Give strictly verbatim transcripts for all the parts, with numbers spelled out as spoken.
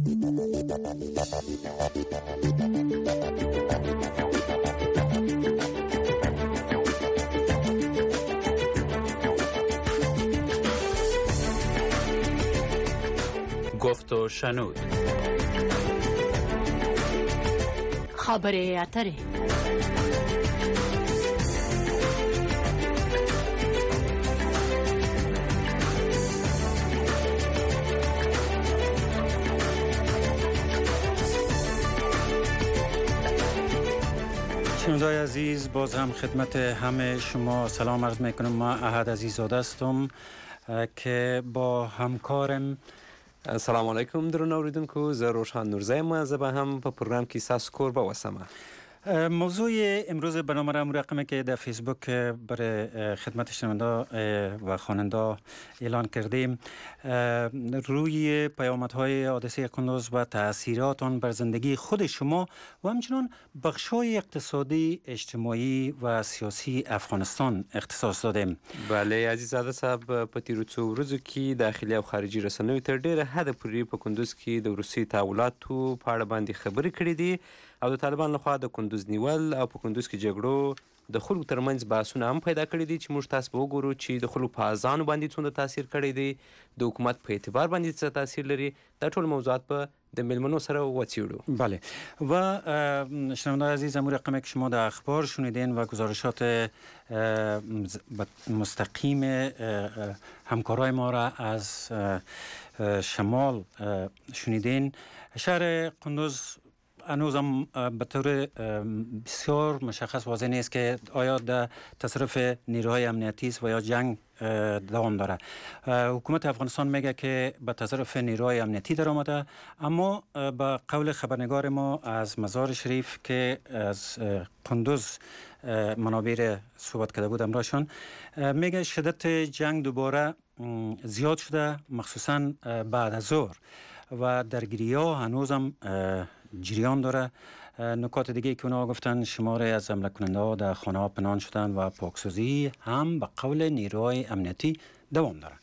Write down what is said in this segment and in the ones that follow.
گفت و شنود. خبر اتره. شنوندای عزیز، باز هم خدمت همه شما سلام عرض میکنم. ما احد عزیزاده هستم که با همکارم السلام علیکم درنو اوریدونکو، زه روشان نورزی ما زه به هم په پروګرام کې ساس کور به وسمه. موضوع امروز برنامه را رقمی که در فیسبوک برای خدمت شنونده و خواننده اعلان کردیم روی پیامدهای حادثه قندوز و تاثیرات آن بر زندگی خود شما و همچنان بخش‌های اقتصادی، اجتماعی و سیاسی افغانستان اختصاص دادیم. بله عزیزاده صاحب، په تیرو څو ورځو کې داخلي او خارجي رسنیو تر ډیره حده پورې په کندوز کې د روسي تحولاتو په اړه باندې خبرې کړې دي او د طالبان لخوا د کندوز نیول او په کندوز کې جګړو د خلکو ترمنځ بحثونه هم پیدا کړي دي چې موږ تاسو به وګورو چې د خلکو په اذانو باندې څومره تاثیر کړی دی، د حکومت په اعتبار باندې څه تاثیر لري. دا ټول موضوعات په د میلمنو سره وڅیړو. بله و شنوندای عزیز، امور رقمی که شما در اخبار شنیدین و گزارشات مستقیم همکارای ما را از شمال شنیدین، شهر قندوز هنوز هم به طور بسیار مشخص واضح نیست که آیا در تصرف نیروهای امنیتی است و یا جنگ دوام داره. حکومت افغانستان میگه که به تصرف نیروهای امنیتی در آمده، اما با قول خبرنگار ما از مزار شریف که از قندوز منابع صحبت کرده بود امراشون، میگه شدت جنگ دوباره زیاد شده، مخصوصا بعد از ظهر و درگیری ها هنوز هم جریان داره. نکات دیگه که اونا گفتن، شماره از حمله کننده ها در خانه ها پنهان شدن و پاکسازی هم به قول نیروهای امنیتی دوام داره.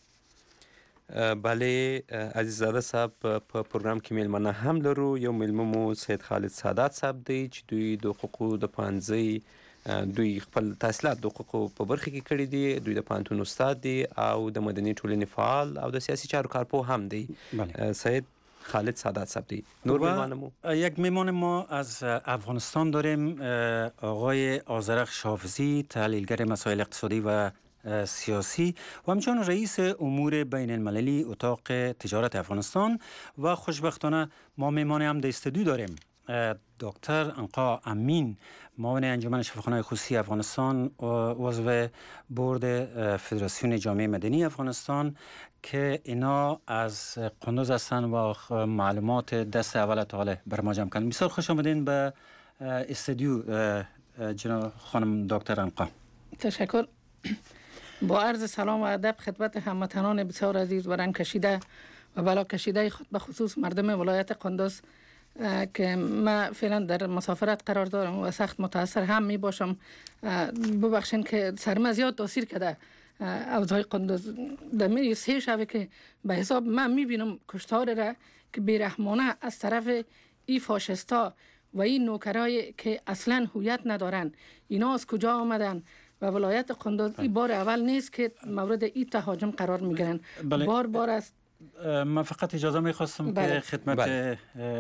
بله عزیزاده صاحب، په پروګرام کې میلمانه هم لرو. یو میلمه مو سید خالد سادات صاحب دی چې دوی د حقوقو د پوهنځي دوی خپل تحصیلات د حقوقو په برخه کې کړي دي. دوی د پوهنتون استاد دی او د مدني ټولنې فعال او د سیاسي چارو کارپوه هم دی. سید خالد سادات صاحب دی. نور میمانمو یک میمان ما از افغانستان داریم، آقای آذرخش حافظی، تحلیلگر مسائل اقتصادی و سیاسی و همچنان رئیس امور بین المللی اتاق تجارت افغانستان. و خوشبختانه ما میمان هم در استودیو داریم دکتر عنقا امین، معاون انجمن شفاخانه‌های خصوصی افغانستان و عضو بورد فدراسیون جامعه مدنی افغانستان که اینا از قندوز هستن و معلومات دست اول تا بر ما جمع کردن. بسیار خوش آمدین به استودیو جناب خانم دکتر عنقا. تشکر. با عرض سلام و ادب خدمت هموطنان بسیار عزیز و رنگ کشیده و بلا کشیده خود به خصوص مردم ولایت قندوز که من فعلا در مسافرت قرار دارم و سخت متاثر هم می باشم. ببخشین که سرما زیاد تاثیر کرده اوضاع قندوز. در می سه شبه که به حساب من می بینم کشتار را که بیرحمانه از طرف ای فاشستا و این نوکرای که اصلا هویت ندارن، اینا از کجا آمدن و ولایت قندوز این بار اول نیست که مورد ای تهاجم قرار می گیرن. بله. بار بار است. من فقط اجازه میخواستم بله. که خدمت بله.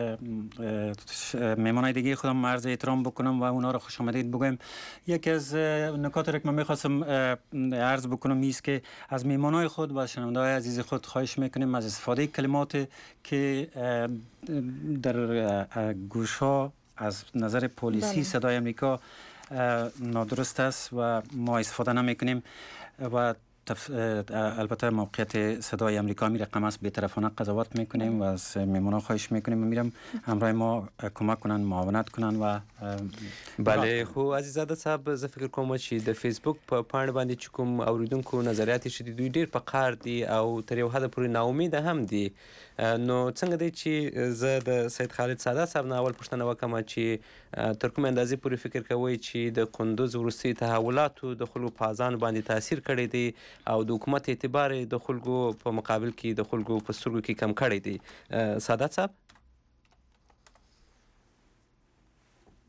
میمانای دیگه خودم عرض احترام بکنم و اونا رو خوش آمدید بگویم. یکی از نکات را که من میخواستم عرض بکنم ایست که از میمانای خود و شنونده‌های عزیز خود خواهش میکنیم از استفاده کلمات که در گوش‌ها از نظر پلیسی بله. صدای امریکا نادرست است و ما استفاده نمیکنیم و البته موقعیت صدای امریکا می رقم است، بی‌طرفانه قضاوت میکنیم و از میمونا خواهش میکنیم میرم همراه ما کمک کنن، معاونت کنن. و بله خو عزیزاده صاحب، زه فکر کوم چې د فیسبوک په پاڼه باندې چې کوم اوریدونکو نظریات یې شدي دوی ډیر په قهر دي او تر یو حده پورې ناامیده هم دي. نو څنګه دی چې زه د سید خالد سادات صاحب نه اول پوښتنه وکړم چې تر کومې اندازې پورې فکر کوئ چې د قندوز وروستي تحولاتو د خلکو په اذان باندې تاثیر کړی دی او د حکومت اعتبار د خلکو په مقابل کې د خلکو په سترګو کې کم کړی دی؟ سادات صاحب.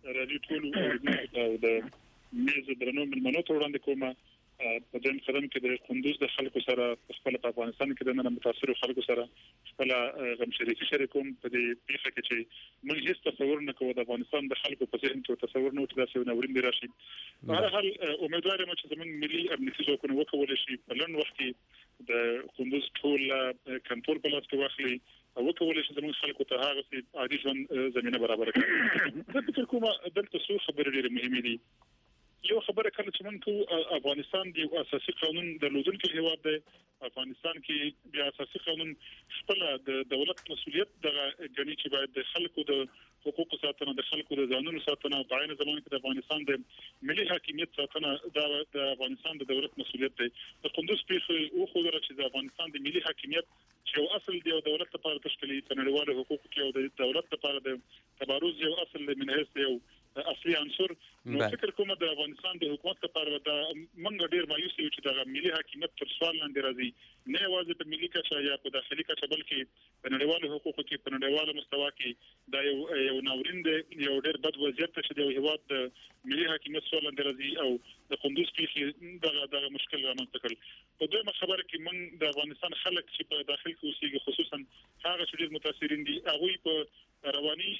راځي ټول او د میز درنو ملمنو ته وړاندې کومه په دې قدم کې د کندوز د خلکو سره خپل په افغانستان کې د نن متاثر خلکو سره خپل غم شریکي شریکوم په دې پیښه کې چې موږ هیڅ تصور نه کوو د افغانستان د خلکو په ذهن کې تصور نه وي چې دا نورین دی راشي په هر حال امیدوار یم چې زموږ ملي امنیتي ځواکونه وکولای شي په لږ وخت کې د کندوز ټول کنټرول په لاس کې واخلي او وکولای شي زموږ خلکو ته هغه عادي ژوند زمينه برابر کړي زه فکر کوم دلته څو خبرې ډېرې مهمې دي یو خبره کله چې موږ افغانستان دی اساسي قانون درلودونکي هیواد دی افغانستان کې بیا اساسي قانون خپل د دولت مسؤلیت دغه غني چې باید د خلکو د حقوقو ساتنه د خلکو د ځانونو ساتنه او په عین زمانه کې د افغانستان د ملي حاکمیت ساتنه د افغانستان د دولت مسؤلیت دی د کندوز پیښه او خو درته چې د افغانستان د ملي حاکمیت چې یو اصل دی او دولت لپاره تشکیلي تنړیواله حقوق کې او د دولت لپاره د تبارز یو اصل دی من هیڅ یو اصلي عنصر نو فکر کوم د افغانستان د حکومت لپاره د منګ ډیر مایوس یو چې د ملي حاکمیت تر سوال لاندې راځي نه یوازې په ملي کچه یا په داخلي کچه بلکې په نړیوالو حقوقو کې په نړیوالو مستوا کې دا یو یو ناورین دی یو ډیر بد وضعیت چې د هیواد د ملي حاکمیت سوال لاندې راځي او د کندوز پیښې دغه دغه مشکل رامنځته کړ په دویمه خبره کې موږ د افغانستان خلک چې په داخل کې اوسېږي خصوصا هغه چې ډیر متاثرین دي هغه په رواني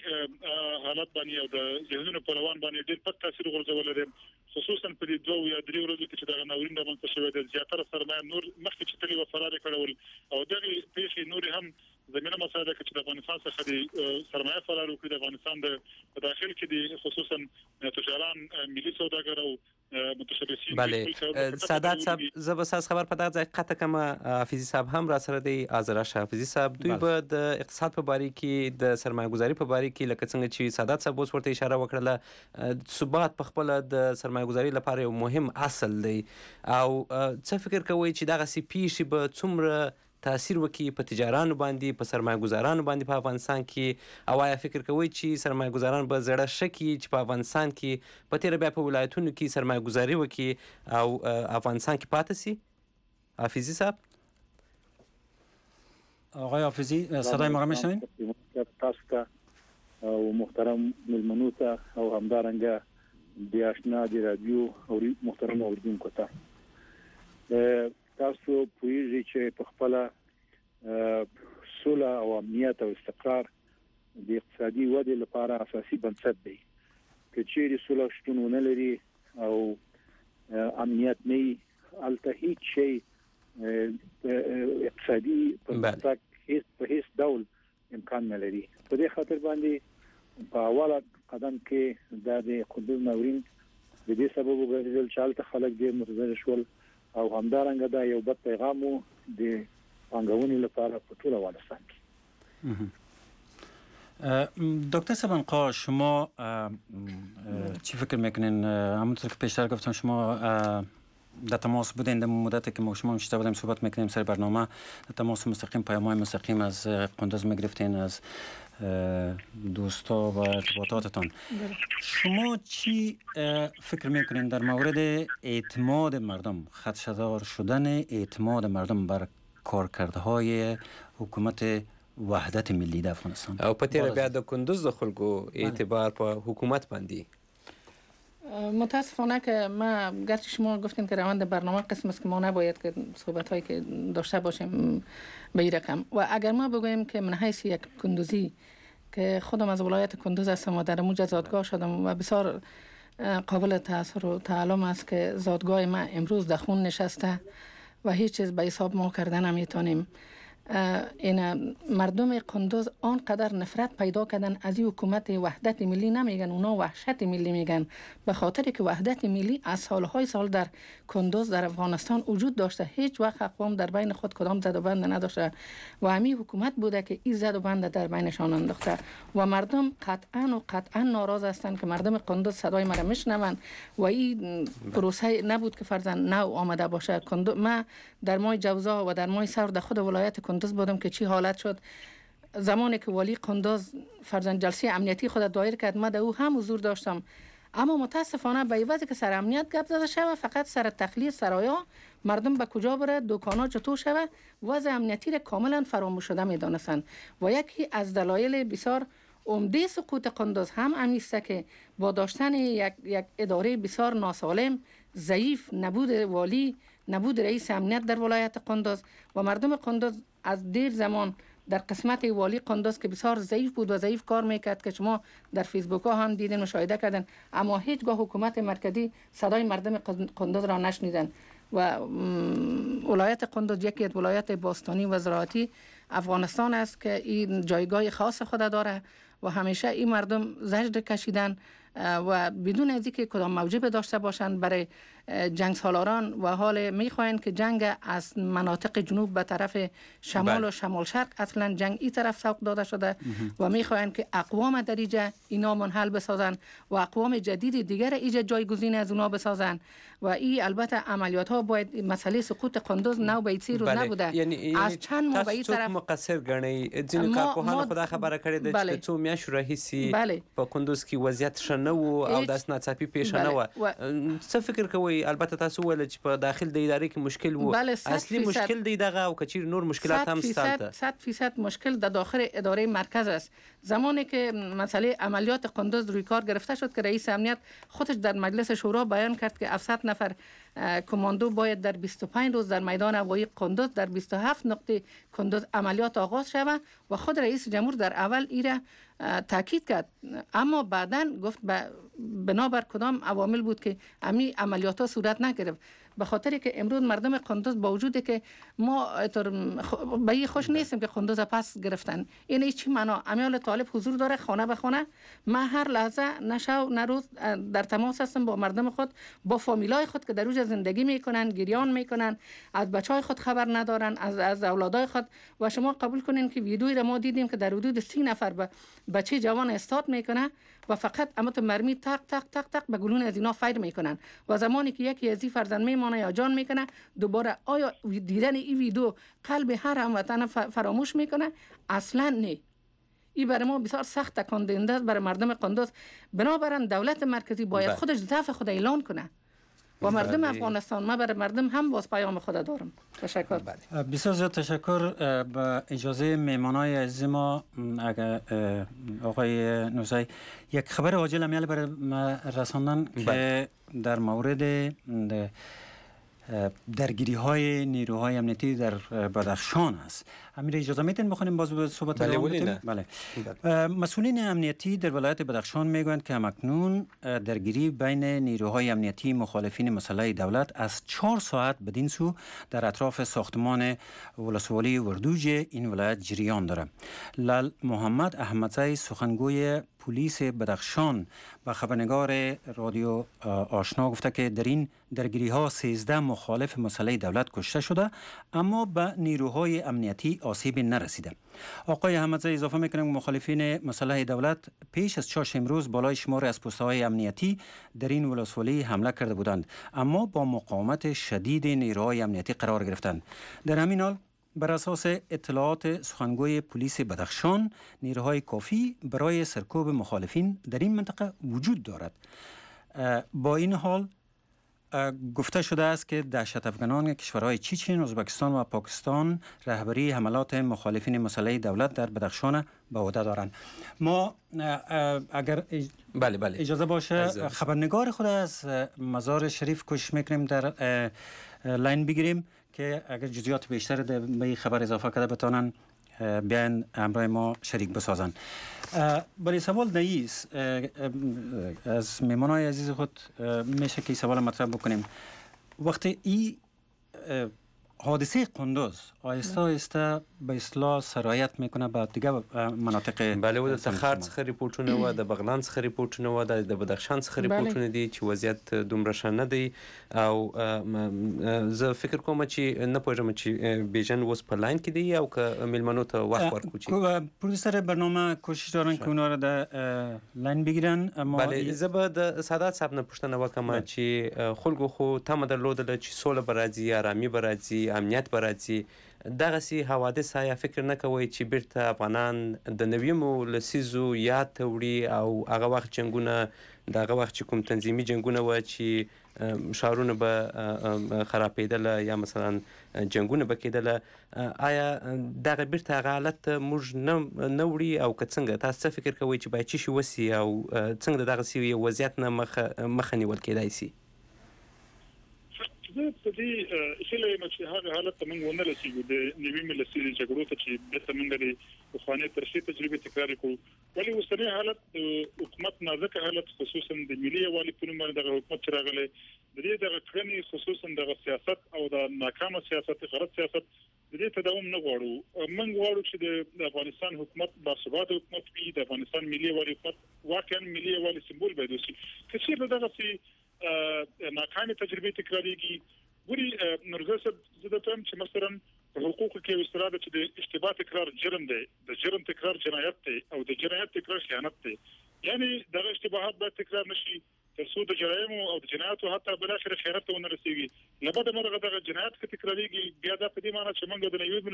حالت باندې او د ذهنونو په روان باندې ډېر پټ تاثیر غورځول لري خصوصا په دې دوه یا درې ورځو کې چې دا ناورین د منځ شوی د زیاتره سرمایه نور مخکې چې تللی و فرار کړول او دغه پیښې نور هم زمينه مساعده چې د افغانستان څخه د سرمایه فرار وکړي د افغانستان د داخل کې د خصوصا تجاران ملي سوداګر او متشبثین بله سادات صاحب زبساس خبر په دغه ځای قطه کما حافظي صاحب هم را سره دی آزراش حافظي صاحب دوی به د اقتصاد په باره کې د سرمایه گذاري په باره کې لکه څنګه چې سادات صاحب اوس ورته اشاره وکړه ثبات په خپل د سرمایه گذاري لپاره یو مهم اصل دی او څه فکر کوئ چې دغه سی پیښې به څومره تاثیر وکړي په تجارانو باندې په سرمایه گذارانو باندې په افغانستان کې او آیا فکر کوئ چې سرمایه گذاران به زړه شکي چې په افغانستان کې په تیره بیا په ولایتونو کې سرمایه گذاري وکړي او افغانستان کې پاتې سي حافظي صاحب آقای حافظی صدای ما را میشنوین تاسو ته او محترم ملمنو ته او همدارنګه د آشنا د رادیو او محترم اوریدونکو ته تاسو پوهیږئ چې په خپل سوله او امنیت او استقرار د اقتصادي ودې لپاره اساسي بنسټ دی که چیرې سوله شتون ونه لري او امنیت نه الته هیڅ شی اقتصادي پرمختګ هیڅ په هیڅ ډول امکان نه لري په دې خاطر باندې په اوله قدم کې د کندوز ناورین د دې سبب وګرځول چې الته خلک دې متضرر شول او همدارنګه دا یو بد پیغام و د پانګونې لپاره په ټول افغانستان کې. دکتر سبانقا شما چی فکر میکنین؟ همونطور که پیشتر گفتم شما در تماس بودین در مدتی که ما شما بیشتر بودیم صحبت میکنیم سر برنامه در تماس مستقیم پیام‌های مستقیم از کندوز میگرفتین از دوستا و ارتباطاتتان شما چی فکر میکنین در مورد اعتماد مردم خدشه‌دار شدن اعتماد مردم بر کارکردهای حکومت وحدت ملی در افغانستان او په تیره بیا د کندوز د خلکو اعتبار په حکومت باندې متاسفانه که ما گرچه شما گفتین که روند برنامه قسم است که ما نباید که صحبت هایی که داشته باشیم به این رقم و اگر ما بگوییم که من حیث یک کندوزی که خودم از ولایت کندوز هستم و در موجه زادگاه شدم و بسیار قابل تأثیر و تعلم است که زادگاه ما امروز در خون نشسته و هیچ چیز به حساب ما کرده نمیتونیم این مردم کندوز آنقدر نفرت پیدا کردن از این حکومت وحدت ملی نمیگن اونا وحشت ملی میگن به خاطر که وحدت ملی از سالهای سال در کندوز در افغانستان وجود داشته هیچ وقت اقوام در بین خود کدام زد و بند نداشته و همین حکومت بوده که این زد و بند در بینشان انداخته و مردم قطعا و قطعا ناراض هستند که مردم کندوز صدای ما را میشنون و این پروسه نبود که فرضاً نو آمده باشه کندوز ما در ماه جوزا و در ماه سرد خود ولایت کندوز بودم که چی حالت شد زمانی که والی کندوز فرزند جلسه امنیتی خود دایر کرد ما در او هم حضور داشتم اما متاسفانه به وجه که سر امنیت گپ زده شده فقط سر تخلیه سرایا مردم به کجا بره دکانا چطور شده وضع امنیتی را کاملا فراموش شده میدانستند و یکی از دلایل بسیار عمده سقوط قندوز هم همیسته که با داشتن یک, یک اداره بسیار ناسالم، ضعیف، نبود والی، نبود رئیس امنیت در ولایت قندوز و مردم قندوز از دیر زمان در قسمت والی قندوز که بسیار ضعیف بود و ضعیف کار میکرد که شما در فیسبوک ها هم دیدین، مشاهده کردن، اما هیچگاه حکومت مرکزی صدای مردم قندوز را نشنیدن و ولایت قندوز یکی از ولایت باستانی و زراعتی افغانستان است که این جایگاه خاص خود داره و همیشه این مردم زجر کشیدن و بدون از اینکه کدام موجب داشته باشند برای جنگ سالاران و حال میخواهند که جنگ از مناطق جنوب به طرف شمال بله. و شمال شرق اصلا جنگ این طرف سوق داده شده و میخواهند که اقوام در اینجا اینا منحل بسازن و اقوام جدید دیگر اینجا جایگزین از اونا بسازن و این البته عملیات ها باید مسئله سقوط قندوز نو به این روز بله. نبوده یعنی از چند ماه به این طرف مقصر گڼئ ځینو کارپوهانو خو دا خبره کړې ده بله. چې څو میاشتو راهیسې بله. په کندوز کې وضعیت ښه نه و او داسې ناڅاپي پیښه نه وه و... څه فکر کوئ؟ البته تاسو وویل چې په داخل د ادارې کې مشکل و بله، اصلي مشکل دی دغه او که چیرې نور مشکلات هم شته؟ صد فیصد مشکل در داخل اداره مرکز است. زمانی که مسئله عملیات قندوز روی کار گرفته شد که رئیس امنیت خودش در مجلس شورا بیان کرد که هفتصد نفر کماندو باید در بیست و پنج روز در میدان هوایی قندوز در بیست و هفت نقطه قندوز عملیات آغاز شود و خود رئیس جمهور در اول ایره تاکید کرد، اما بعداً گفت بنابر کدام عوامل بود که امی عملیات ها صورت نگرفت. به خاطر که امروز مردم قندوز با وجود که ما به این خوش نیستیم که قندوز پس گرفتن، این چی معنا؟ امیال طالب حضور داره خانه به خانه. من هر لحظه نشو نروز در تماس هستم با مردم خود، با فامیلای خود که در اوج زندگی میکنن، گریان میکنن، از بچهای خود خبر ندارن، از از اولادای خود. و شما قبول کنین که ویدیویی را ما دیدیم که در حدود سی نفر به بچه جوان استارت میکنه و فقط اما تو مرمی تق تق تق تق به گلون از اینا فایر میکنن و زمانی که یکی از این فرزند میمانه یا جان میکنه، دوباره آیا دیدن این ویدیو قلب هر هموطن فراموش میکنه؟ اصلا نه. این برای ما بسیار سخت تکان دهنده است برای مردم قندوز. بنابراین دولت مرکزی باید خودش ضعف خود اعلان کنه و مردم افغانستان، ما برای مردم هم باز پیام خود دارم. تشکر. بسیار زیاد تشکر. با اجازه میمانای عزیز ما، اگر آقای نوزایی یک خبر عاجل میل برای رساندن که در مورد درگیری های نیروهای امنیتی در بدخشان است. امیر اجازه میتین بخونیم باز صحبت بله ادامه بدیم؟ بله. بله. مسئولین امنیتی در ولایت بدخشان میگویند که همکنون درگیری بین نیروهای امنیتی مخالفین مسلح دولت از چهار ساعت بدین سو در اطراف ساختمان ولسوالی وردوج این ولایت جریان داره. لال محمد احمدزی سخنگوی پلیس بدخشان با خبرنگار رادیو آشنا گفته که در این درگیری ها سیزده مخالف مسلح دولت کشته شده اما به نیروهای امنیتی آسیب نرسیده. آقای احمدزی اضافه میکنه که مخالفین مسلح دولت پیش از چهارشنبه امروز بالای شمار از پست‌های امنیتی در این ولسوالی حمله کرده بودند اما با مقاومت شدید نیروهای امنیتی قرار گرفتند. در همین حال بر اساس اطلاعات سخنگوی پلیس بدخشان نیروهای کافی برای سرکوب مخالفین در این منطقه وجود دارد. با این حال گفته شده است که دهشت افغانان کشورهای چیچن، ازبکستان و پاکستان رهبری حملات مخالفین مسلح دولت در بدخشان به عهده دارند. ما اگر بله بله اجازه باشه خبرنگار خود از مزار شریف کوشش میکنیم در لاین بگیریم که اگر جزئیات بیشتر به این خبر اضافه کرده بتانن بیان همراه ما شریک بسازن. برای سوال نیست از میمانای عزیز خود میشه که سوال مطرح بکنیم. وقتی این حادثه قندوز آیسته آیسته به اصطلاح سرایت میکنه به دیگه مناطق، بله و د تخار څخه ریپورتونه و د بغلان څخه ریپورتونه و د بدخشان څخه ریپورتونه دي چې وضعیت دومره ښه نه دی او زه فکر کوم چې نه پوهیږم چې بیژن اوس په لاین کې دی او که میلمنو ته وخت ورکړو چې پرودوسر برنامه کوشش دارن که اونا رو در لاین بگیرن. اما بله زه به د سادات صاحب نه پوښتنه وکړم چې خلکو خو تمه درلودله چې سوله به راځي، ارامي به راځي، امنیت به راځي، دغسې حوادث آیا فکر نه کوئ چې بیرته افغانان د نویمو لسیزو یاد ته وړي او هغه وخت جنګونه د هغه وخت چې کوم تنظیمي جنګونه وه چې ښارونه به خرابېدله یا مثلا جنګونه به کېدله، آیا دغه بیرته هغه حالت ته موږ نه نه وړي او که څنګه تاسو څه فکر کوئ چې باید څه شي وسي او څنګه د دغسې یو وضعیت نه مخه مخه نیول کېدای سي؟ زه په دې هیله یم چې هغه حالت ته موږ ونه رسېږو د نویمې لسیزې جګړو ته چې بېرته موږ د پخوانۍ ترخې تجربې تکرار کړو. ولې اوسنی حالت د حکومت نازکه حالت خصوصا د ملي یووالي په نوم باندې دغه حکومت چې راغلی د دې دغه کړنې خصوصا دغه سیاست او د ناکامه سیاست غلط سیاست د دې تداوم نه غواړو. موږ غواړو چې د افغانستان حکومت باثباته حکومت وي، د افغانستان ملي یووالي حکومت واقعا ملي یووالي سمبول باید وشي. که چېرته دغسې ناکامې تجربې تکراریږي، ګوري نورزه صاحب زه درته وایم چې مثلا په حقوقو کې یو اصطلاح ده چې د اشتباه تکرار جرم دی، د جرم تکرار جنایت دی او د جنایت تکرار خیانت دی. یعنی دغه اشتباهات باید تکرار نشي تر څو د جرایمو او د جنایاتو حتی بلاخره خیانت ته ونه رسېږي. له بده مرغه دغه جنایت که تکراریږي بیا دا په دې معنی چې موږ د نویمې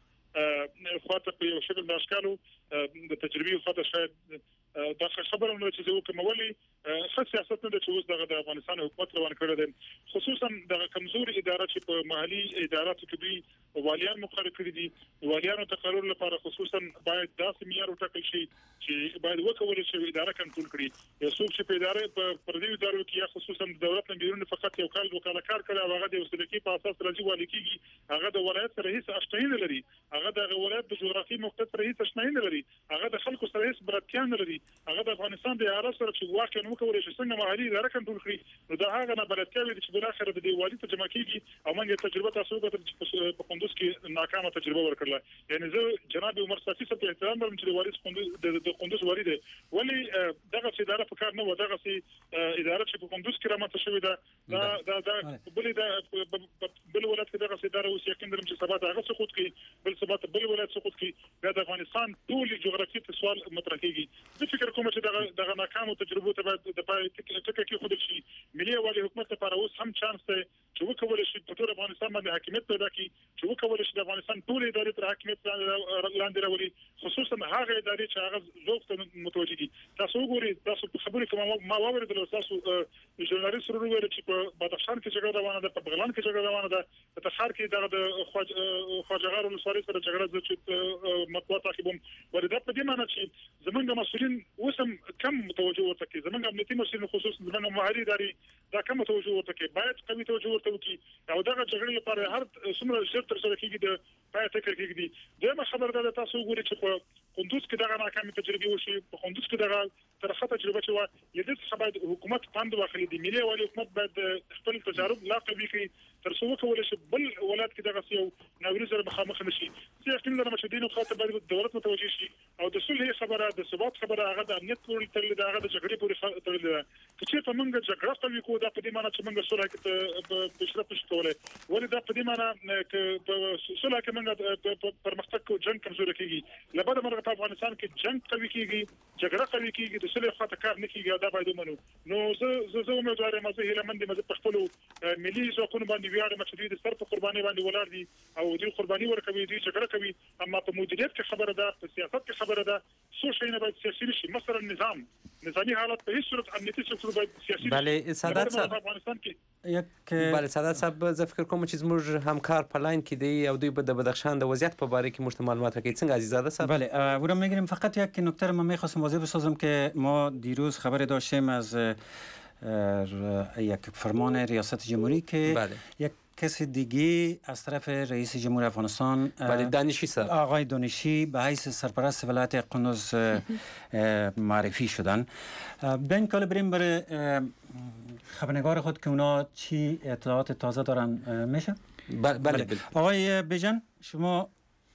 لسیزو خواته په یو شکل د اشکالو د تجربې خواته شاید دا خبره نه چې زه وکړم. ولې ښه سیاست نه ده چې اوس دغه د افغانستان حکومت روان کړی دی، خصوصا دغه کمزوري اداره چې په محلي اداراتو کې دوی والیان مقرر کړي دي. والیانو تقرر لپاره خصوصا باید داسې معیار وټاکل شي چې باید وکولی شي اداره کنټرول کړي. یو څوک چې په اداره په پردیو ادارو کې یا خصوصا د دولت نه بیرون فقط یو کال وکاله کار کوي او هغه د یو سلکي په اساس راځي والي کېږي، هغه د ولایت سره هیڅ اشتهي نه لري، هغه د ولایت د جغرافیایي موقعیت سره هیڅ اشتهي نه لري، هغه د خلکو سره هیڅ بلدتیا نه لري، هغه د افغانستان د ادارو سره چې واقعا وکولی شي څنګه محلي اداره کنټرول کړي. نو دا هغه نه بلدتیاوې دي چې بالاخره د دې والي ته جمع کېږي او موږ تجربه تاسو وکړه چې په قندوز کې ناکامه تجربه ورکړله. یعنی زه جناب عمر صافي صاحب ته احترام لرم چې د والي قندوز د قندوز والي دی، ولې دغه اداره په کار نه و، دغه اداره چې په قندوز کې رامنځته شوې ده دا دا دا بل د بل ولایت کې دغه اداره اوس یقین لرم چې سبا هغه سقوط کوي، بل سبا بل ولایت سقوط کوي، بیا د افغانستان ټول جغرافیایي سوال مطرح کېږي. زه فکر کوم چې دغه دغه ناکامو تجربو ته باید د پای ټکه کې خودل شي. ملي یووالي حکومت لپاره اوس هم چانس دی چې وکولی شي په ټول افغانستان باندې حاکمیت پیدا کړي، چې وکولی شي د افغانستان ټول ادارې تر حاکمیت لاندې راولي، خصوصا هغه ادارې چې هغه ذوق ته متوجه دي. تاسو وګورئ، تاسو په خبرې کې ما واورېدل تاسو ژورنالیست ورو ویل چې په بدخشان کې جګړه روانه ده، په بغلان کې جګړه روانه ده، په تخار کې دغه د خواجه غار ولسوالۍ سره جګړه ده چې مطبوعات تعقیبوم. ولې دا په دې معنی چې زمونږ مسؤلین اوس هم کم توجه ورته کوي، زمونږ امنیتي مسؤلین خصوصا زمونږ محلي ادارې دا کم توجه ورته کوي، باید قوي توجه ورته وکړي او دغه جګړې لپاره هر څومره ژر تر سره کېږي د پای ټکر کېږي. دویمه خبره ده تاسو وګورئ چې په قندوز کې دغه ناکامې تجربې وشي، په قندوز کې دغه ترخه تجربه چې وه، د دې څخه باید حکومت پند واخلي، د ملي یووالي حکومت باید خپل تجارب لا قوي کړي تر څو وکولی شي بل ولایت کې دغسې یو ناورین سره مخامخ نه شي. زه یقین لرم چې دې نقطې ته باید دولت متوجه شي او د صلح خبره، د ثبات خبره، هغه د امنیت پورې تړلې ده، هغه د جګړې پورې تړلې ده. که چېرته موږ جګړه قوي کړو دا په دې معنی چې موږ صلح کې پیشرفت نشو کولی، ولې دا په دې معنی که په صلح کې موږ پرمختګ کوو جنګ کمزوری کېږي. له بده مرغه په افغانستان کې جنګ قوي کېږي، جګړه قوي کېږي، د صلح خواته کار نه کېږي او دا باید ومنو. نو زه زه امیدوار یم، زه هیله مند یم، زه په خپلو ملي ځواکونو باندې ویاړم چې دوی د سر په قربانۍ باندې ولاړ دي او دوی قرباني ورکوي، دوی جګړه کوي، اما په مدیریت کې خبره ده، په سیاست کې خبره ده، څو شیونه باید سیاسي نشي. مثلا نظام نظامی حالت په هیڅ صورت امنیتي سکتور باید سیاسي نشي. بله سعادت صاحب، افغانستان کې یک بله سعادت صاحب، زه فکر کوم چې زموږ همکار په لاین کې دی او دوی به د بدخشان د وضعیت په باره کې موږ ته معلومات راکوي. څنګه عزیزاده صاحب؟ بله او را میگیریم. فقط یک نکته رو من میخواستم واضح بسازم که ما دیروز خبر داشتیم از یک فرمان ریاست جمهوری که بله. یک کسی دیگه از طرف رئیس جمهور افغانستان بله دانشی صاحب، آقای دانشی به حیث سرپرست ولایت قندوز معرفی شدن. به این کال بریم برای خبرنگار خود که اونا چی اطلاعات تازه دارن میشه؟ بله بله, بله. آقای بیژن شما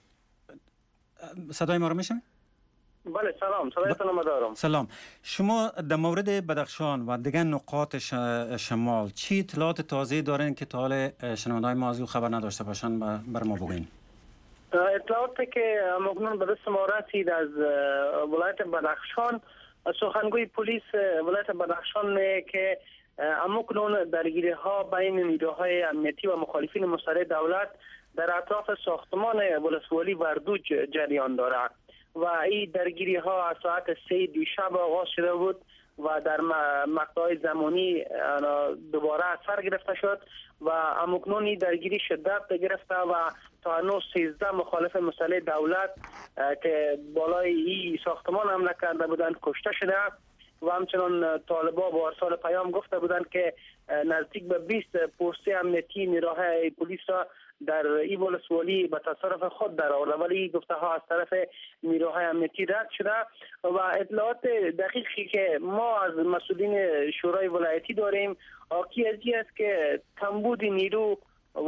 صدای ما رو میشن؟ بله سلام، صدایتون رو دارم. سلام. شما در مورد بدخشان و دیگر نقاط شمال چی اطلاعات تازه دارین که تا حال شنونده‌های ما از او خبر نداشته باشن بر ما بگوین؟ اطلاعاتی که مکنون به دست ما رسید از ولایت بدخشان، سخنگوی پلیس ولایت بدخشان که امکنون درگیری ها بین نیروهای امنیتی و مخالفین مصالح دولت در اطراف ساختمان ولسوالی وردوج جریان دارد و این درگیری ها از ساعت سه دیشب آغاز شده بود و در مقطع زمانی دوباره سر گرفته شد و همکنون این درگیری شدت گرفته و تا هنوز سیزده مخالف مسلح دولت که بالای این ساختمان حمله کرده بودند کشته شده و همچنان طالبا با ارسال پیام گفته بودند که نزدیک به بیست پوسته امنیتی نیروهای پلیس را در این ولسوالی به تصرف خود در آورده، ولی گفته ها از طرف نیروهای امنیتی رد شده و اطلاعات دقیقی که ما از مسئولین شورای ولایتی داریم حاکی از این است که کمبود نیرو و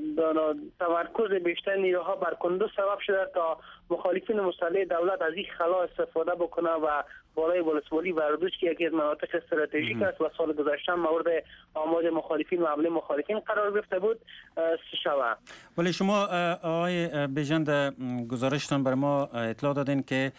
تمرکز بیشتر نیروها بر کندوز سبب شده تا مخالفین مسلح دولت از این خلا استفاده بکنه و بالای ولسوالی وردوج که یکی از مناطق استراتژیک است و سال گذشته مورد آماج مخالفین و حمله مخالفین قرار گرفته بود شود. ولی شما آقای بیژند گزارشتان بر ما اطلاع دادین که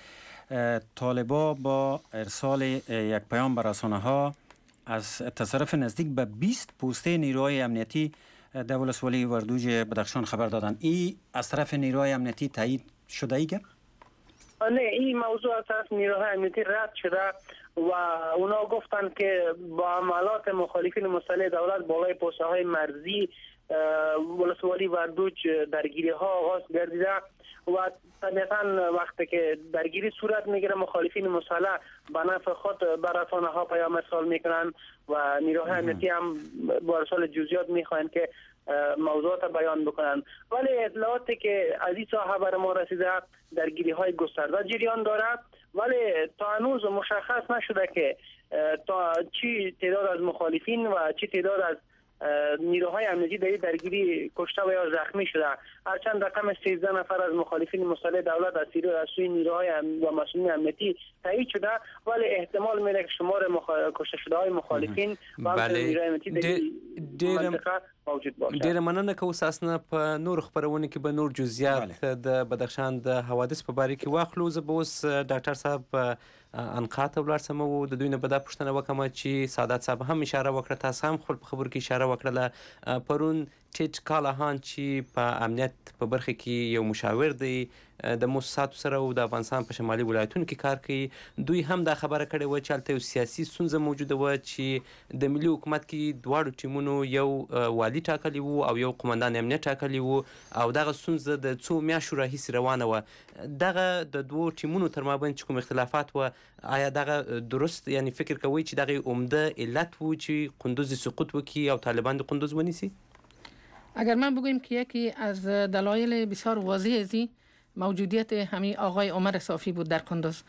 طالبا با ارسال یک پیام بر رسانه‌ها از تصرف نزدیک به بیست پوسته نیروهای امنیتی در ولسوالی وردوج بدخشان خبر دادن. این از طرف نیروهای امنیتی تایید شده ایگه؟ نه، این موضوع از طرف نیروهای امنیتی رد شده و اونا گفتن که با عملات مخالفین مسلح دولت بالای پوسته های مرزی ولسوالی وردوج درگیری ها آغاز گردیده و طبیعتا وقتی که درگیری صورت میگیره مخالفین مسلح به نفع خود بر رسانه ها پیام ارسال میکنن و نیروهای امنیتی هم با ارسال جزئیات میخواین که موضوعات بیان بکنن، ولی اطلاعاتی که از این ساحه بر ما رسیده درگیری های گسترده جریان دارد، ولی تا هنوز مشخص نشده که تا چی تعداد از مخالفین و چی تعداد از نیروهای امنیتی در درگیری کشته و یا زخمی شده. هرچند رقم سیزده نفر از مخالفین مسلح دولت از سوی نیروهای و مسئولین امنیتی تایید شده، ولی احتمال میره که شمار مخ... کشته شده های مخالفین و بله. نیروهای امنیتی در منطقه موجود باشه. ډیره مننه که اوس اسنه په نور خبرونه کې به نور جزئیات د بدخشان د حوادث په باره کې واخلو. زه به اوس ډاکټر صاحب انقا ته ولاړ سم او د دوی نه به دا پوښتنه وکړم چې سعادت صاحب هم اشاره وکړه، تاسو هم خپل په خبرو کې اشاره وکړله پرون ټیټ کالاهان چې په امنیت په برخه کې یو مشاور دی د موسساتو سره او د افغانستان په شمالي ولایتونو کې کار کوي، دوی هم دا خبره کړې وه چې هلته یو سیاسي ستونزه موجوده وه چې د ملي حکومت کې دواړو ټیمونو یو والي ټاکلی وو او یو قمندان امنیت ټاکلی وو او دغه ستونزه د څو میاشتو راهیسې روانه وه. دغه د دوو ټیمونو تر مابین چې کوم اختلافات وه آیا دغه درست یعنی فکر کوئ چې دغه عمده علت و چې قندوز سقوط وکړي او طالبان د قندوز ونیسي؟ اگر من بگویم که یکی از دلایل بسیار واضح ازی موجودیت همین آقای عمر صافی بود در قندوز.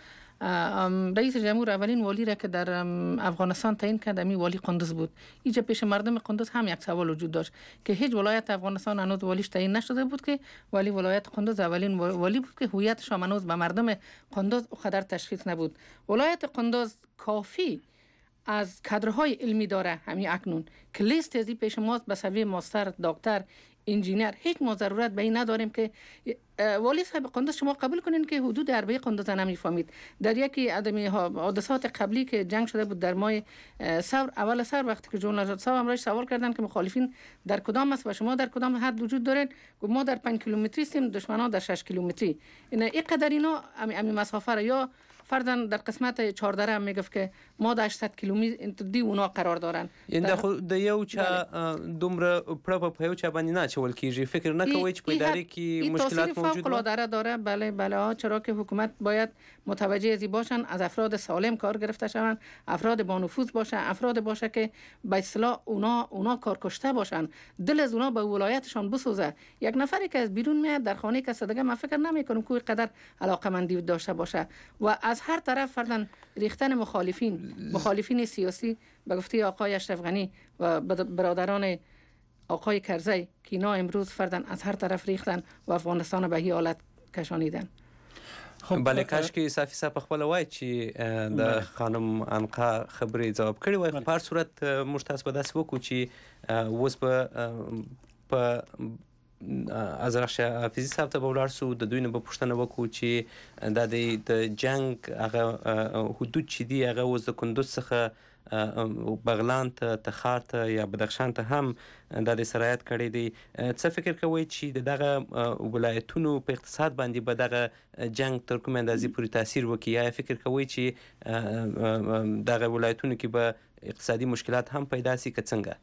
رئیس جمهور اولین والی را که در افغانستان تعیین کرد همین والی قندوز بود. اینجا پیش مردم قندوز هم یک سوال وجود داشت که هیچ ولایت افغانستان هنوز والیش تعیین نشده بود که ولی ولایت قندوز اولین والی بود که هویتش هم هنوز به مردم قندوز قدر تشخیص نبود. ولایت قندوز کافی از کادرهای علمی داره همین اکنون که لیست ازی پیش ماست به سوی ماستر، دکتر، انجینیر. هیچ ما ضرورت به این نداریم که والی صاحب قندوز شما قبول کنین که حدود اربعه قندوز نمیفهمید. در یکی ادمی حادثات قبلی که جنگ شده بود در ماه ثور، اول ثور وقتی که جمهوری اسلامی امروز سوال کردن که مخالفین در کدام است و شما در کدام حد وجود دارین، گفت ما در پنج کیلومتری هستیم، دشمنان در شش کیلومتری. این اینقدر اینا امی مسافه را یا فرضاً در قسمت چهارده هم میگفت که ما در هشتصد کیلومتر دی اونا قرار دارن. یعنی د خو د یو چا دومره پړه په یو چا باندې نه چول کیږي. فکر نه کوئ چې په ادارې کې مشکلات موجود فوق العاده داره؟ بله بله، چرا که حکومت باید متوجه ازی باشن، از افراد سالم کار گرفته شون، افراد با نفوذ باشه، افراد باشه که به اصطلاح اونا اونا کارکشته باشن، دل از اونا به ولایتشان بسوزه. یک نفری که از بیرون میاد در خانه کس دیگه من فکر نمیکنم که قدر علاقمندی داشته باشه و از هر طرف فردن ریختن مخالفین مخالفین سیاسی به گفته آقای اشرف غنی و برادران آقای کرزی که اینا امروز فردن از هر طرف ریختن و افغانستان به این حالت کشانیدن. خب بله، کاش کې صافي صاحب په خپله وایي چې د خانم انقا خبرې ځواب کړی وای. خو په هر صورت موږ تاسو به داسې وکړو چې اوس به په از رخش حافظي صاحب ته به ولاړ سو، د دوی نه به پوښتنه وکړو چې دا د جنګ هغه حدود چې دي هغه اوس د کندوز څخه بغلان ته، تخار ته یا بدخشان ته هم دا د سرایت کړی دی. څه فکر کوئ چې د دغه ولایتونو په اقتصاد باندې به دغه جنګ تر کومې اندازې پورې تاثیر وکړي؟ یا فکر کوئ چې دغه ولایتونو کې به اقتصادي مشکلات هم پیدا شي که څنګه؟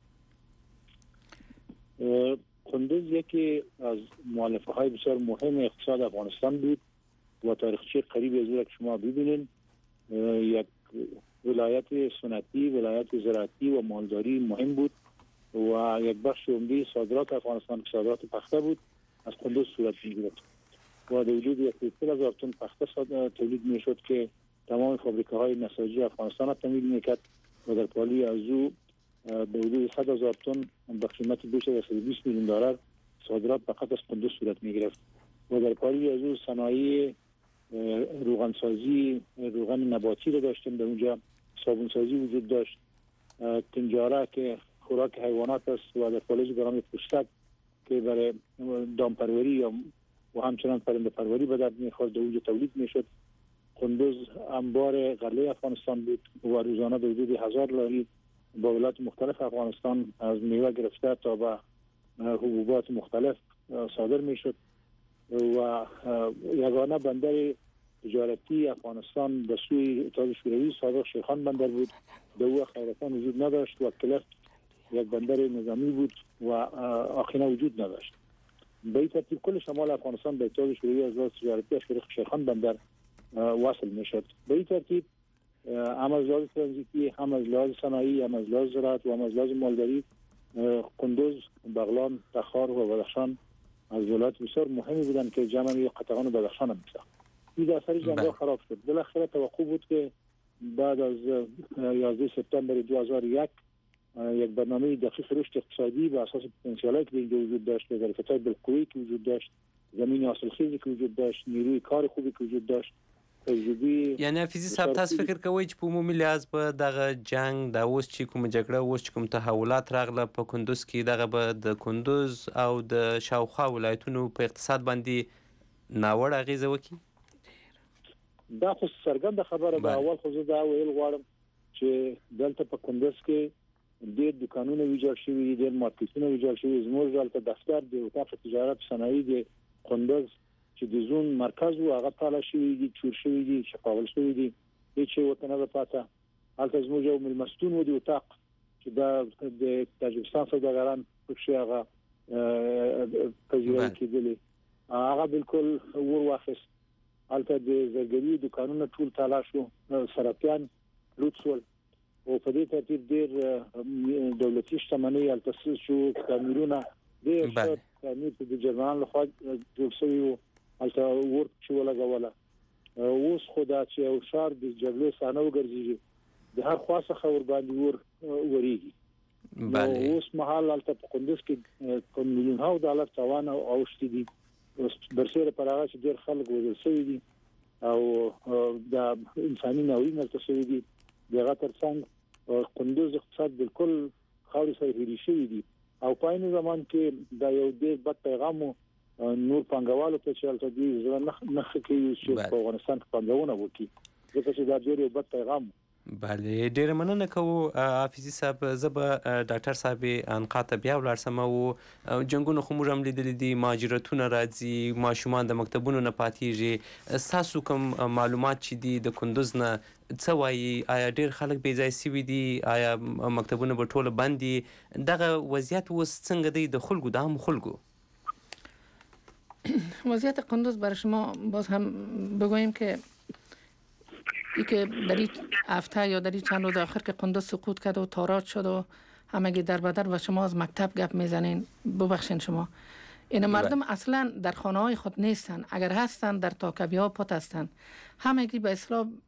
کندوز یکی از مؤلفه های بسیار مهم اقتصاد افغانستان بود و تاریخچه قریب از او که شما ببینید یک ولایت صنعتی، ولایت زراعتی و مالداری مهم بود و یک بخش عمده صادرات افغانستان که صادرات پخته بود از کندوز صورت می‌گرفت و در وجود یک سلسله هزار تن پخته تولید میشد که تمام فابریکه های نساجی افغانستان را تامین میکرد و در پالی از او به حدود صد هزار تن به قیمت بیش از صد و بیست میلیون دلار صادرات فقط از کندوز صورت می‌گرفت و در پالی از او صنایع روغنسازی، روغن نباتی را داشتیم، در اونجا صابونسازی وجود داشت، تنجاره که خوراک حیوانات است و در پالوز گرامی پوستک که برای دامپروری یا و همچنان پرنده پروری به درد می‌خورد، در اونجا تولید میشد. کندوز انبار غله افغانستان بود و روزانه به حدود هزار لاری با ولایات مختلف افغانستان از میوه گرفته تا به حبوبات مختلف صادر میشد و یگانه بندر تجارتی افغانستان به سوی اتحاد شوروی سابق شیخان بندر بود. در او خیراتان وجود نداشت و کلفت یک بندر نظامی بود و آخینه وجود نداشت. به این ترتیب کل شمال افغانستان به اتحاد شوروی از لحاظ تجارتی از طریق شیخان بندر وصل میشد. به این ترتیب هم از لحاظ ترانزیتی، هم از لحاظ صنایعی، هم از لحاظ زراعت و هم از لحاظ مالداری کندوز، بغلان، تخار و بدخشان از ولایات بسیار مهمی بودند که جمع می قطعان بدخشان هم میساخت. این اثر جنگ خراب شد. بالاخره توقع بود که بعد از یازده سپتامبر دو هزار و یک یک برنامه دقیق رشد اقتصادی به اساس پتانسیلی که اینجا وجود داشت، ظرفیت‌های بالقوه‌ای که وجود داشت، زمین حاصلخیزی که وجود داشت، نیروی کار خوبی که وجود داشت، تجربه. یعنی حافظي صاحب تاسو فکر کوئ چې په عمومي لحاظ به دغه جنگ د اوس چې کومه جګړه اوس چې کوم تحولات راغله په کندوز کې دغه به د کندوز او د شاوخوا ولایتونو په اقتصاد باندې ناوړه اغیزه وکړي؟ دا خو څرګنده خبره ده. اول خو زه دا ویل غواړم چې دلته په کندوز کې ډېر دکانونه ویجاړ شوي دي، ډېر مارکیټونه ویجاړ شوي. زموږ دلته دفتر د اتاق تجارت صنایع د کندوز چې د زون مرکز و هغه تاله شوي دي، چور شوي دي، شقاول شوي دي، هیڅ وطن نه پاته. هلته زموږ یو مېلمستون و د اتاق چې دا د تاجکستان سوداګران پکښې هغه پذیرایي کېدلې، هغه بالکل ور واخیست. هلته د زرګري دکانونه ټول تالا شو، سرطان لوټ شول او په دې ترتیب ډېر دولتي شتمنۍ هلته څه شو، تعمیرونه ډېر ښه تعمیر د جرمنانو لخوا جوړ شوي وو، هلته ور چې ولګوله. اوس خو دا چې یو ښار د جګړې صحنه وګرځېږي، د هر خوا څخه ورباندې ور ورېږي. نو اوس مهال هلته په کندوز کې په میلیونها ډالر تاوان اوښتي دي، برسېره پر هغه چې ډېر خلک وژل شوي دي او د انساني ناورین هلته شوي دي. د هغه تر څنګ کندوز اقتصاد بالکل خاورې سره هېرې شوي دي او په عین زمان کې دا یو ډېر بد پیغام و نور پانګوالو ته چې هلته دوی زړه نه ښه کوي چې په افغانستان کې پانګونه وکړي، ځکه چې دا ډېر یو بد پیغام و. بله، ډیره مننه کوو حافظي صاحب. زه به ډاکټر صاحب انقا ته بیا ولاړ سم. او جنګونه خو موږ هم لیدلي دي، مهاجرتونه راځي، ماشومان د مکتبونو نه پاتېږي. ستاسو کوم معلومات چې دي د کندوز نه څه وایي؟ آیا ډېر خلک بې ځای سوي دي؟ آیا مکتبونه به ټوله بند دي؟ دغه وضعیت اوس څنګه دی د خلکو، د عامو خلکو؟ وضعیت کندوز برای شما باز هم بگوییم که ای که در این هفته یا در این چند روز آخر که کندوز سقوط کرد و تاراج شد و همگی در بدر و شما از مکتب گپ میزنین، ببخشین شما این مردم اصلا در خانه های خود نیستن، اگر هستن در تاکبی ها پات هستن. همگی به اصطلاح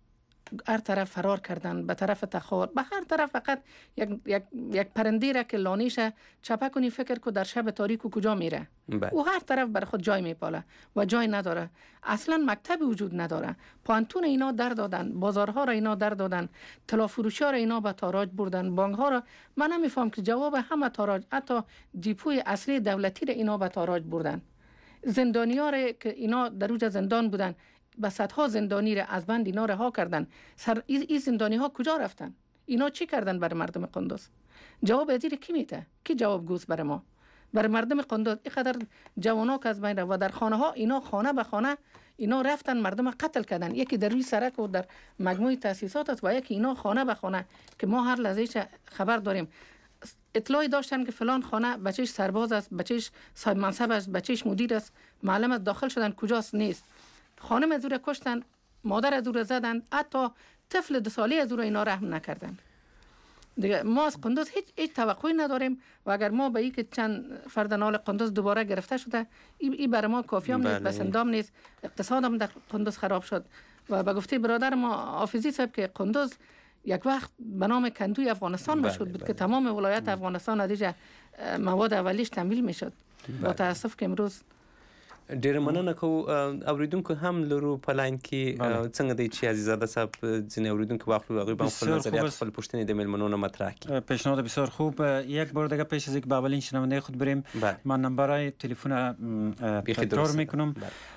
هر طرف فرار کردن به طرف تخار، به هر طرف فقط یک یک یک پرنده را که لانیشه چپه کنی فکر کو در شب تاریک و کجا میره و هر طرف بر خود جای میپاله و جای نداره. اصلا مکتب وجود نداره. پانتون اینا در دادن، بازارها را اینا در دادن، طلا فروشی ها را اینا به تاراج بردن، بانک ها را من نمیفهم که جواب همه تاراج، حتی دیپوی اصلی دولتی را اینا به تاراج بردن. زندانی ها را که اینا در اوج زندان بودن به صدها زندانی را از بند اینا رها کردن. سر این زندانی ها کجا رفتن؟ اینا چی کردن برای مردم قندوز؟ جواب ازیر کی میده؟ کی جواب گوز برای ما؟ برای مردم قندوز اینقدر جوانا که از بین رفت و در خانه ها اینا خانه به خانه اینا رفتن مردم قتل کردن. یکی در روی سرک و در مجموعه تاسیسات است و یکی اینا خانه به خانه که ما هر لحظه خبر داریم. اطلاعی داشتن که فلان خانه بچهش سرباز است، بچهش صاحب منصب است، بچهش مدیر است، معلم است، داخل شدن کجاست نیست. خانم از او کشتن، مادر از او زدن، حتی طفل دو ساله از او اینا رحم نکردن. دیگه ما از قندوز هیچ هیچ توقعی نداریم و اگر ما به این که چند فرد نال قندوز دوباره گرفته شده این ای برای ما کافی هم نیست، بسندام نیست. اقتصاد هم در قندوز خراب شد و به گفته برادر ما حافظی صاحب که قندوز یک وقت به نام کندوی افغانستان مشهود بود که تمام ولایت افغانستان ادیجه مواد اولیش تمویل میشد. با تاسف که امروز ډیره مننه کوو. اوریدونکو هم لرو په لاین کې څنګه دی چې عزیزاده صاحب ځینې اوریدونکو واخلو هغوی به خپل نظریات خپل پوښتنې د میلمنو نه مطرح کړي. پیشنهاد بسیار خوب. یک بار دیگه پیش از اینکه به اولین شنونده خود بریم من نمبرهای تلفن تکرار میکنم.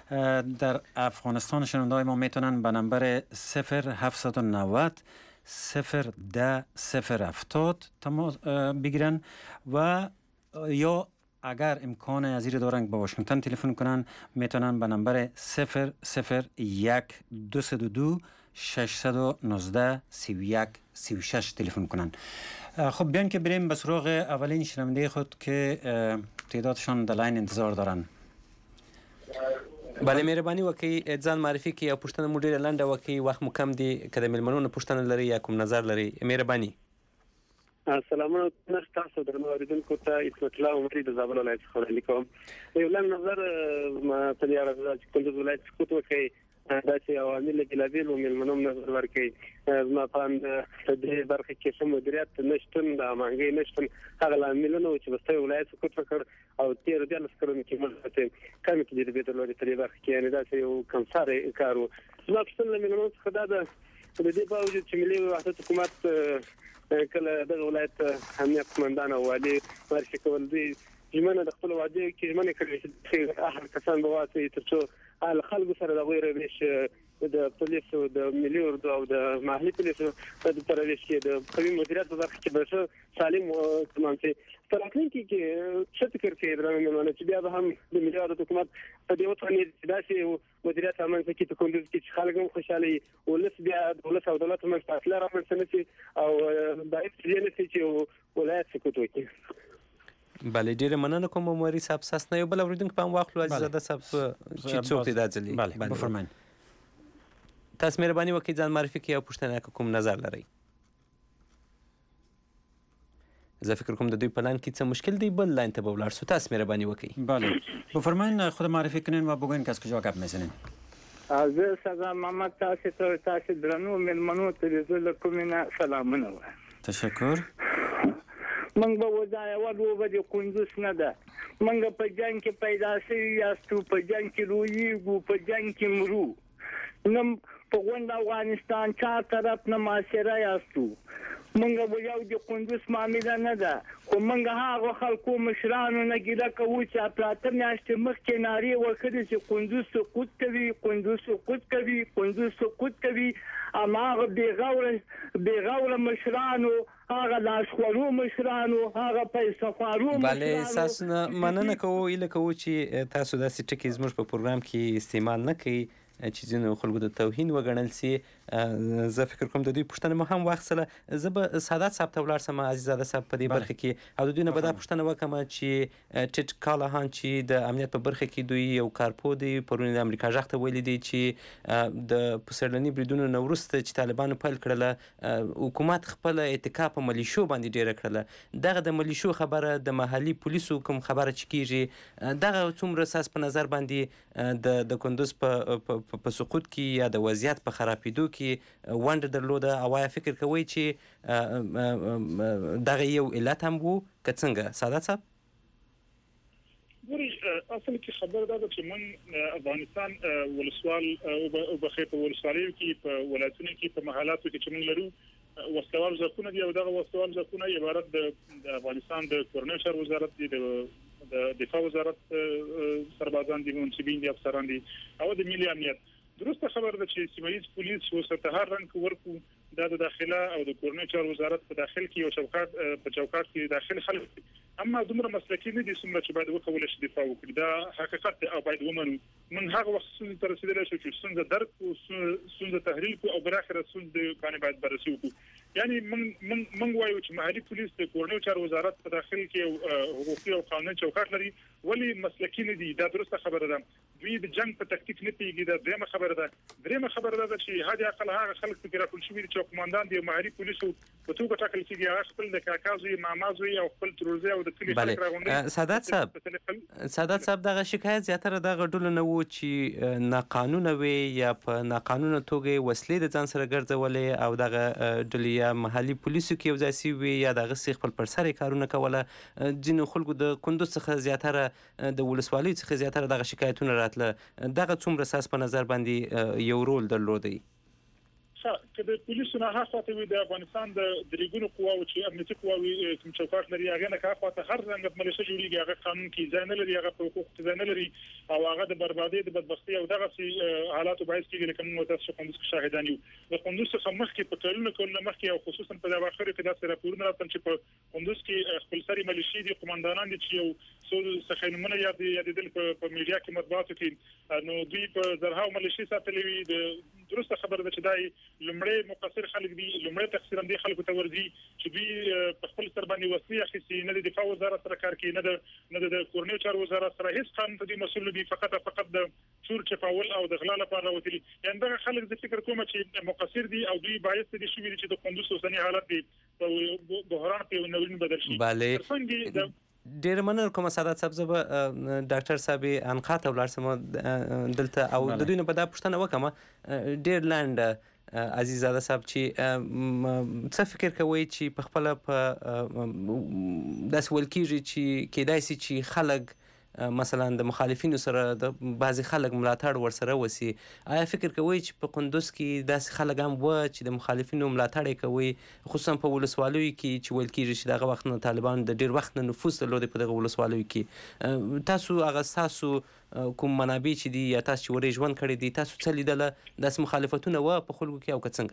در افغانستان شنونده های ما میتونن به نمبر صفر هفتصد و نود صفر ده صفر هفتاد تماس بگیرن و یا اگر امکان ازیر دارن به واشنگتن تلفن کنن میتونن به نمبر صفر صفر یک دویست و دو ششصد و نوزده سی و یک سی و شش تلفن کنن. خب بیان که بریم به سراغ اولین شنونده خود که تعدادشان در لاین انتظار دارن. بله مهرباني وکړئ ځان معرفي کړئ او پوښتنه مو ډېره لنډه وکړئ، وخت مو کم دی. که د میلمنو نه پوښتنه لرئ یا کوم نظر لرئ مهرباني. سلامونه تاسو درنو اوریدونکو ته اسمت الله عمري د زابل ولایت څخه وړاندې کوم. یو لنډ نظر ما په دې اړه چې کندوز ولایت سقوط وکړي دا چې عوامل بېلابېلو میلمنو نظر ورکوي. زما په اند په دې برخه کې ښه مدیریت نشتون، د امانګۍ نشتون هغه لاملونه وو چې بسته ولایت سقوط وکړ او تېرو دیارلس کلونو کې موږ کمې تجربې درلودې په دې برخه کې، یعنې داسې یو کمساره کار و. زما پوښتنه له میلمنو څخه دا ده د دې باوجود چې ملي وحدت حکومت کله دغه ولایت امنیت قمندان او والي معرفي کول دوی ژمنه د خپل وعدې کې ژمنه کړې چې هغه کسان به واسي تر څو له خلکو سره د غوی رویش د پولیسو د ملي اردو او د محلي پولیسو د ترویش کې د قوي مدیریت په برخه کې به سالم تمام شي. په راتلونکي کې څه فکر کوي درنو میلمنو چې بیا به هم د ملي وحدت حکومت په دې وتواني داسې مدیریت رامنځته کړي په کندوز کې چې خلک هم خوشحاله وي، ولس بیا ولس او دولت ترمنځ فاصله رامنځته نه شي او دا هېڅ نه شي چې ولایت سقوط وکړي. بله ډیره مننه کوم موري صاحب. ساس نه یو بل اوریدونکو په هم واخلو عزیزاده صاحب چې څوک دی دا ځلې. بله بفرمایئ. تاسو مهرباني وکړئ ځان معرفي کړئ او پوښتنه که کوم نظر لرئ. زه فکر کوم د دوی په لاین کې څه مشکل دی، بل لاین ته به ولاړ شو. تاسو مهرباني وکړئ. بله بفرمایئ خود معرفی کنین و بگوین که از کجا گپ میزنین. زه سردار محمد تاسو ته تاسو درنو میلمنو تلویزیون له کومې نه سلامونه وایم. تشکر. منګ به وځای ور و به کندوز نه ده. منګ په جنگ کې پیدا شوي یاستو، په جنگ کې رویږو، په جنگ کې مرو. نم په غونډ افغانستان چار طرف نه معاشره یاستو. منګ به یو د کندوز معامله نه ده، خو منګ هغه خلکو مشرانو نه ګیله کوو چې اپراته میاشتې مخکې نارې وکړې چې کندوز سقوط کوي، کندوز سقوط کوي، کندوز سقوط کوي. هماغه بېغوره بېغوره مشرانو، هغه لاشخورو مشرانو، هغه پیسهخوارو مشرانو. بله ستاسو نه مننه کوو، هیله کوو چې تاسو داسې ټکي زموږ په پروګرام کې استعمال نه کوئ چې ځینو خلکو د توهین وګڼل سي. زه فکر کوم د دوی پوښتنه مو هم واخیستله. زه به سعادت صاحب ته ولاړ شم عزیزاده صاحب په دې برخه کې او د دوی نه به دا پوښتنه وکړم چې ټیټ کالاهان چې د امنیت په برخه کې دوی یو کارپو دی، پرون د امریکا غږ ته ویلي دی چې د پسرلني بریدونو نه وروسته چې طالبانو پیل کړله حکومت خپله اتکا په ملیشو باندې ډېره کړله. دغه د ملیشو خبره د محلي پولیسو کوم خبره چې کېږي دغه څومره ستاسو په نظر باندې د کندوز په په سقوط کې یا د وضعیت په خرابېدو کې ونډه درلوده او آیا فکر کوئ چې دغه یو علت هم و که څنګه سعادت صاحب؟ ګوري اصل کې خبر دا ده چې من افغانستان ولسوال او بخې په ولسوالیو کې په ولایتونو کې په محلاتو کې چې موږ لرو وسلوال ځکونه دي او دغه وسلوال ځکونه عبارت د افغانستان د کورنۍ شهر وزارت دی د دفاع وزارت سربازان دي منصبین دي افسران دي او د ملي امنیت درسته خبر ده چې سیمایي پولیس وسته هر رنګ ورکو د داخله او د کورنۍ چارو وزارت په داخل کې یو چوکاټ په چوکاټ کې داخل خلک اما دومره مسلکي نه دي څومره چې باید وکول شي دفاع وکړي دا حقیقت او باید ومنو من هغه وخت څنګه تر رسیدل شو چې څنګه درک او څنګه تحلیل کو او براخره څنګه باندې باید بررسي وکړو یعنی من من من وایو چې محلي پولیس د کورنۍ چارو وزارت په داخل کې حقوقي او قانوني چوکاټ لري ولی مسلکي نه دي دا درسته خبره ده دوی د جنگ په تکتیک نه پیږي دا دغه خبره ده درېمه خبره ده چې هادي عقل هغه خلک چې راټول شوي چې قوماندان دي محلي پولیسو په توګه ټاکل کېږي هغه خپل د کاکازي مامازوي او خپل تروزي او د کلی خلک راغونډي سعادت صاحب سعادت صاحب دغه شکایت زیاتره دغه ډول نه و چې ناقانونه وي یا په ناقانونه توګه وسلې د ځان سره ګرځولې او دغه ډلې یا محلي پولیسو کې یو ځای سوي یا دغه خپل پر سر کارونه کوله ځینو خلکو د کندوز څخه زیاتره د ولسوالۍ څخه زیاتره دغه شکایتونه راتله دغه څومره ساس په نظر باندې یو رول درلودی که د پولیسو نه هاخواته وي د افغانستان د دریګونو قواو چې امنیتي قواوي کوم چوکاټ لري هغه نه هاخواته هر رنګ ملیشه جوړیږي هغه قانون کې ځای نه لري هغه حقوق ځای نه لري او هغه د بربادي د بدبختی او دغه سي حالاتو باعث کېږي لکه موږ تاسو قندوز کې شاهدان یو د قندوز څخه مخکې په کلونو کلونو مخکې او خصوصا په د اواخر کې داسې راپورونه راځي چې په قندوز کې خپل سري ملیشي دي قوماندانان دي چې یو څو سخنمونه یاد یادېدل په میډیا کې مطبوعاتو کې نو دوی په زرهاو ملیشي ساتلې وي د درسته خبره ده چې دای لمړی مقصر خلک دي لمړی تقصیر هم دي خلکو ته ورځي چې دوی په خپل سر باندې وسلې اخیستي نه د دفاع وزارت سره کار کوي نه د نه د کورنۍ چارو وزارت سره هیڅ قانون ته دي مسؤل دي فقط فقط د چور چپاول او د غلا لپاره راوتلي یعنی دا خلک د فکر کوم چې مقصر دي او دوی باعث دي شوي چې د قندوز اوسنی حالت دي په بحران په نوین بدل شي بله ډیر مننه کوم سعادت صاحب زه به ډاکټر صاحب انقا ته ولاړ سم دلته او د دوی نه په دا پوښتنه وکړم ډیر لاند عزیزاده صاحب چې څه فکر کوئ چې په خپل په داس ول کېږي چې کېدای شي چې خلک مثلا د مخالفینو سره د بعضی خلک ملاتړ ورسره وسی آیا فکر کوئ چې په قندوز کې داسې خلک هم و چې د مخالفینو ملاتړ کوي خصوصا په ولسوالیو کې چې ویل کېږي چې دغه وخت نه طالبان د ډیر وخت نه نفوذ درلود په دغه ولسوالیو کې تاسو هغه تاسو کوم منابع چې دي یا تاسو چې ورې ژوند کړی دي تاسو څه لیدله داسې مخالفتونه و په خلکو کې او که څنګه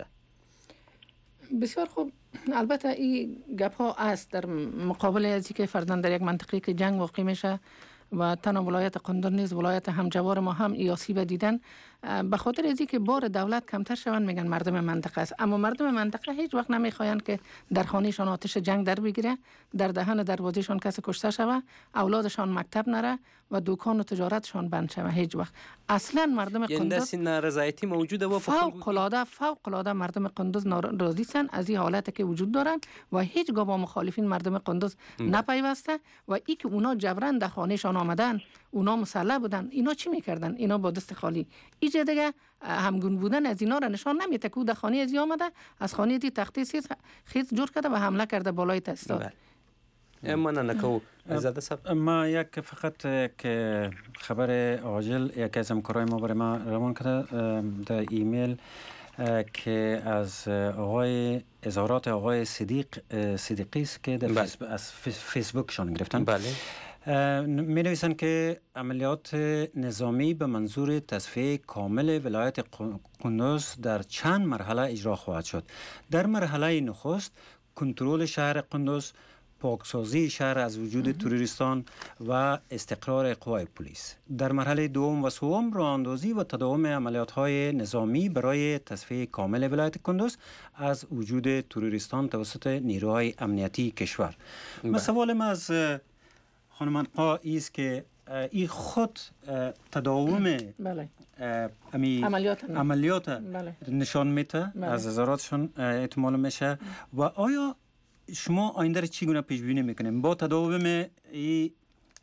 بسیار خوب البته این گپ ها است در مقابل از اینکه فرضاً در یک منطقه که جنگ واقع میشه و تنها ولایت قندوز نیز ولایت همجوار ما هم ای آسیب دیدن به خاطر از اینکه بار دولت کمتر شوند میگن مردم منطقه است اما مردم منطقه هیچ وقت نمیخواین که در خانهشان آتش جنگ در بگیره در دهن دروازهشان کسی کشته شوه اولادشان مکتب نره و دکان و تجارتشان بند شوه هیچ وقت اصلا مردم قندوز نارضایتی موجوده و فوق العاده فوق العاده مردم قندوز ناراضی هستند از این حالتی که وجود دارند و هیچ گاه با مخالفین مردم قندوز نپیوسته و ای که اونا جبران در خانهشان آمدن اونا مسلح بودن اینا چی میکردن اینا با دست خالی ایجا دیگه همگون بودن از اینا را نشان نمیده که در خانه ازی آمده از خانه دی تختی سیز خیز جور کرده و حمله کرده بالای تستاد مننه کو زاده صاحب ما یک فقط که خبر عاجل یکی از همکارای ما برای ما روان کرده در ایمیل که از آقای اظهارات آقای صدیق صدیقی است که در فیس از فیسبوکشان گرفتن بله می نویسن که عملیات نظامی به منظور تصفیه کامل ولایت قندوز در چند مرحله اجرا خواهد شد. در مرحله نخست کنترل شهر قندوز، پاکسازی شهر از وجود تروریستان و استقرار قوای پلیس. در مرحله دوم و سوم راهاندازی و تداوم عملیات‌های نظامی برای تصفیه کامل ولایت قندوز از وجود تروریستان توسط نیروهای امنیتی کشور. ما سوال ما از خانم انقا است که این خود تداوم بله. امی عملیات, عملیات بله. نشان میده بله. از نظراتشون احتمال میشه و آیا شما آینده را چگونه پیش بینی میکنیم با تداوم این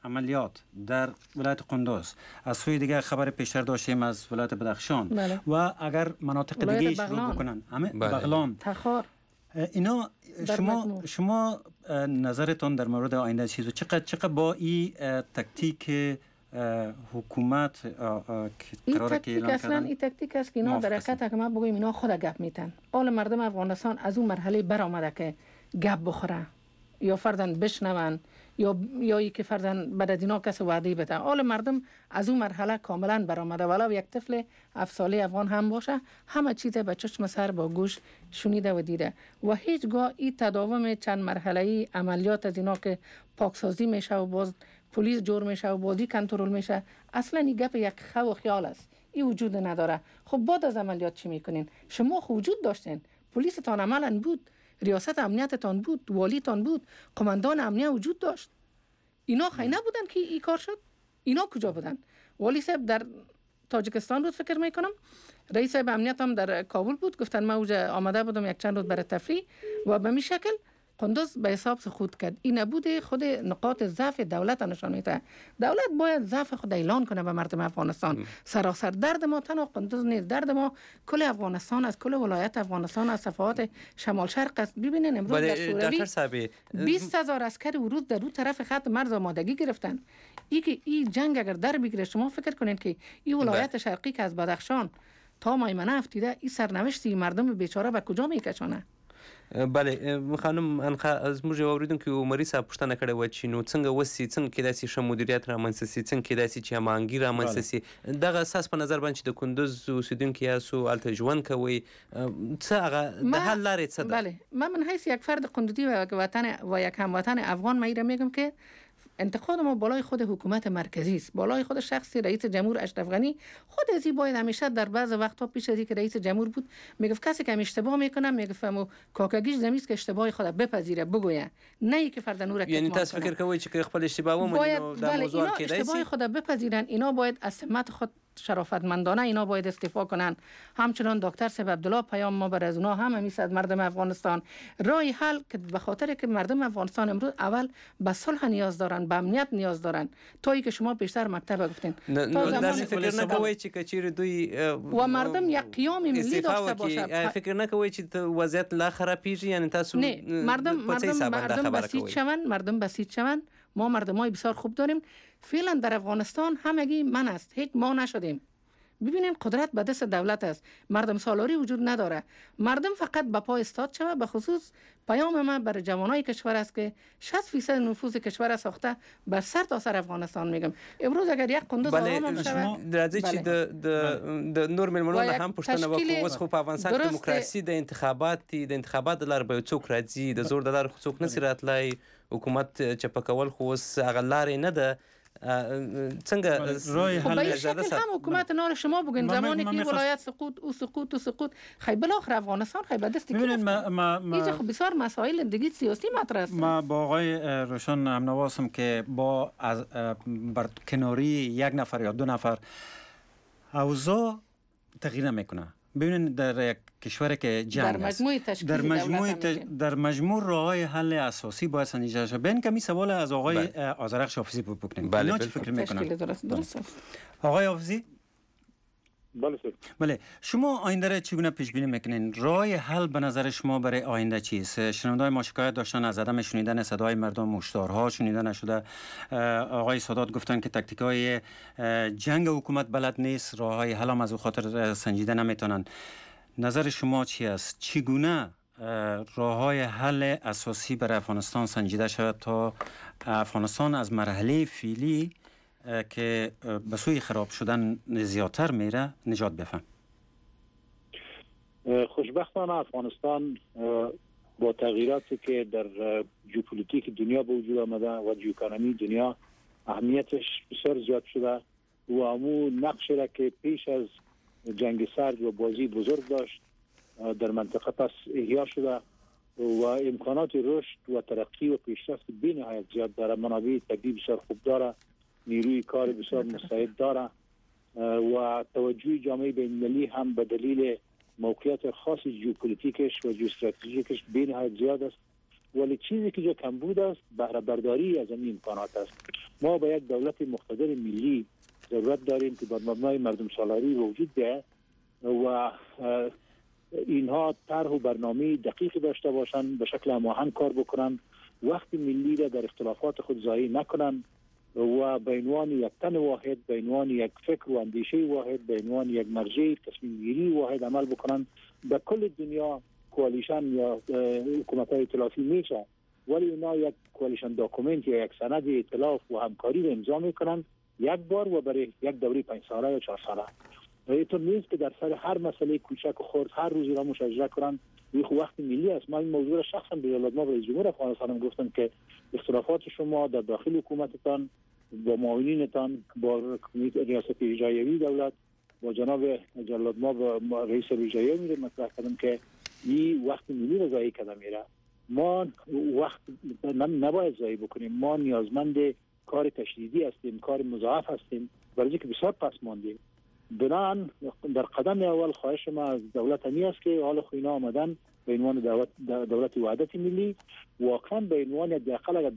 عملیات در ولایت قندوز، از سوی دیگه خبر پیشتر داشتیم از ولایت بدخشان بله. و اگر مناطق دیگه شروع بکنن همه بله. بغلان تخار اینا شما شما نظرتون در مورد آینده چیزو چقدر چقدر با این تکتیک حکومت این تکتیک اصلا این تکتیک است که اینا در حقیقت که ما بگویم اینا خود گپ میتن. اول مردم افغانستان از اون مرحله برآمده که گپ بخوره یا فردن بشنون یا یا ای که فردن بعد از اینا کس وعده بده. اول مردم از اون مرحله کاملا برآمده، ولو یک طفل هفت ساله افغان هم باشه همه چیز به چشم سر با گوش شنیده و دیده و هیچگاه این تداوم چند مرحله‌ای عملیات از اینا که پاکسازی میشه و باز پلیس جور میشه و بازی کنترل میشه اصلا این گپ یک خو و خیال است، این وجود نداره. خب بعد از عملیات چی میکنین؟ شما خود وجود داشتین، پلیستان عملاً بود، ریاست امنیتتان بود، والیتان بود، قماندان امنیت وجود داشت. اینا خیلی نبودن که این کار شد. اینا کجا بودن؟ والی صاحب در تاجیکستان بود فکر میکنم، رئیس صاحب امنیت هم در کابل بود، گفتن من اوجا آمده بودم یک چند روز برای تفریح و به می شکل قندوز به حساب سقوط کرد. این نبود خود نقاط ضعف دولت نشان میده. دولت باید ضعف خود اعلان کنه به مردم افغانستان. سراسر درد ما تنها قندوز نیست، درد ما کل افغانستان از کل ولایت افغانستان از صفحات شمال شرق است. ببینین امروز در سوریه بیست هزار عسکر ورود در دو طرف خط مرز آمادگی گرفتن. ای که این جنگ اگر در بگیره شما فکر کنین که این ولایت شرقی که از بدخشان تا میمنه افتیده این سرنوشتی مردم بیچاره به کجا میکشونه؟ بله خانم انخه از موږ اوریدون کې عمري صاحب پوښتنه کړې و چې نو څنګه وسی څنګه کېدای شي ښه مدیریت رامنځته شي، څنګه کېدای شي چې هماهنګي رامنځته شي. دغه اساس په نظر باندې چې د کندوز اوسیدونکي یاستو هلته ژوند کوئ څه هغه د حل لارې څه ده؟ بله من من حیث یک فرد قندوزی و وطن و یک هموطن افغان من ایره میگم که انتقاد ما بالای خود حکومت مرکزی است، بالای خود شخص رئیس جمهور اشرف غنی. خود ازی باید همیشه در بعض وقتا پیش از اینکه رئیس جمهور بود میگفت کسی که اشتباه میکنه میگفت کاکاگیش زمیست که اشتباه خود بپذیره بگویه، نه اینکه فرد نور یعنی تاسو فکر کوئ چې خپل اشتباه ومني نو دا موضوع کې دی اشتباه خود بپذیرن. اینا باید از سمت خود شرافتمندانه اینا باید استعفا کنن. همچنان دکتر صاحب عبدالله پیام ما بر از اونا هم همیشه از مردم افغانستان رای حل که به خاطر که مردم افغانستان امروز اول به صلح نیاز دارن، به امنیت نیاز دارن. تا ای که شما بیشتر مکتب گفتین تا زمان فکر نکوي چې کچیر دوی و مردم یک قیام ملی داشته باشه. فکر نکوي چې وضعیت لا خرابیږي، یعنی تاسو نه مردم مردم مردم بسیج شون، مردم بسیج شون. ما مردمای بسیار خوب داریم. فعلا در افغانستان همگی من است، هیچ ما نشدیم. ببینین قدرت به دست دولت است، مردم سالاری وجود نداره. مردم فقط به پای استاد شود. به خصوص پیام من بر جوانای کشور است که شصت فیصد نفوذ کشور ساخته بر سر تا سر افغانستان. میگم امروز اگر یک قندوز آرام شود درځي چې د د د نور ملمنو نه هم پښتنه وکړو. اوس خو په افغانستان کې دیموکراسي د انتخابات د انتخابات لار به څوک راځي، د زور د لار څوک نسی راتلای، حکومت چپکول خو اوس هغه لارې نه ده. څنګه خب به این شکل هم حکومت نار شما بگین زمانی که ولایت سقوط او سقوط و سقوط خیلی بالاخره افغانستان خیلی به دست گرفت. اینجا خب بسیار مسائل دیگه سیاسی مطرح است. ما با آقای روشن همنواسم که با از بر کناری یک نفر یا دو نفر اوضاع تغییر نمیکنه. ببینید در یک کشور که جنگ در مجموع تشکیل در مجموع تش... در مجموع راه‌های حل اساسی باید سنجیده شود. ببین کمی سوال از آقای آذرخش حافظی بکنیم. بله اینا چی فکر میکنن؟ درست درست آقای حافظی؟ بله سر. بله شما آینده را چگونه پیش بینی میکنین؟ راه حل به نظر شما برای آینده چیست؟ شنوندای ما شکایت داشتن از عدم شنیدن صدای مردم، هشدارها شنیده نشده. آقای سادات گفتن که تاکتیکای جنگ حکومت بلد نیست، راههای حل هم از او خاطر سنجیده نمیتونن. نظر شما چی است؟ چگونه راههای حل اساسی برای افغانستان سنجیده شود تا افغانستان از مرحله فعلی که به سوی خراب شدن زیادتر میره نجات بفهم؟ خوشبختانه افغانستان با تغییراتی که در ژئوپلیتیک دنیا به وجود آمده و ژئواکونومی دنیا اهمیتش بسیار زیاد شده و امو نقش را که پیش از جنگ سرد و بازی بزرگ داشت در منطقه پس احیا شده و امکانات رشد و ترقی و پیشرفت بی‌نهایت زیاد داره. منابع طبیعی بسیار خوب داره، نیروی کار بسیار مستعد داره و توجه جامعه بین‌المللی هم به دلیل موقعیت خاص ژئوپلیتیکش و ژئواستراتژیکش بی‌نهایت زیاد است ولی چیزی که جا کمبود است بهره برداری از این امکانات است. ما با یک دولت مقتدر ملی ضرورت داریم که بر مبنای مردم سالاری وجود ده و اینها طرح و برنامه دقیق داشته باشند، به شکل هماهنگ کار بکنند، وقت ملی را در اختلافات خود ضایع نکنند و به عنوان یک تن واحد، به عنوان یک فکر و اندیشه واحد، به عنوان یک مرجع تصمیم گیری واحد عمل بکنند. به کل دنیا کوالیشن یا حکومت ائتلافی میشه، ولی اینا یک کوالیشن داکومنت یا یک سند ائتلاف و همکاری رو امضا میکنند یک بار و برای یک دوره پنج ساله یا چهار ساله. اینطور نیست که در سر هر مسئله کوچک و خرد هر روزی را مشاجره کنند. این خو وقت ملی است. من این موضوع را شخصا به جلاد ما رئیس جمهور افغانستان گفتم که اختلافات شما در داخل حکومتتان با معاونینتان، با ریاست اجرایی دولت، با جناب جلاد ما و رئیس اجرایی میره مطرح کردم که این وقت ملی را ضایع کرده میره. ما وقت نباید ضایع بکنیم. ما نیازمند کار تشدیدی هستیم، کار مضاعف هستیم، برای که بسیار پس ماندیم. بنان در قدم اول خواهش ما از دولت همی است که حال خوینا آمدن به عنوان دولت, دولت وحدت ملی، واقعا به عنوان حداقل اگر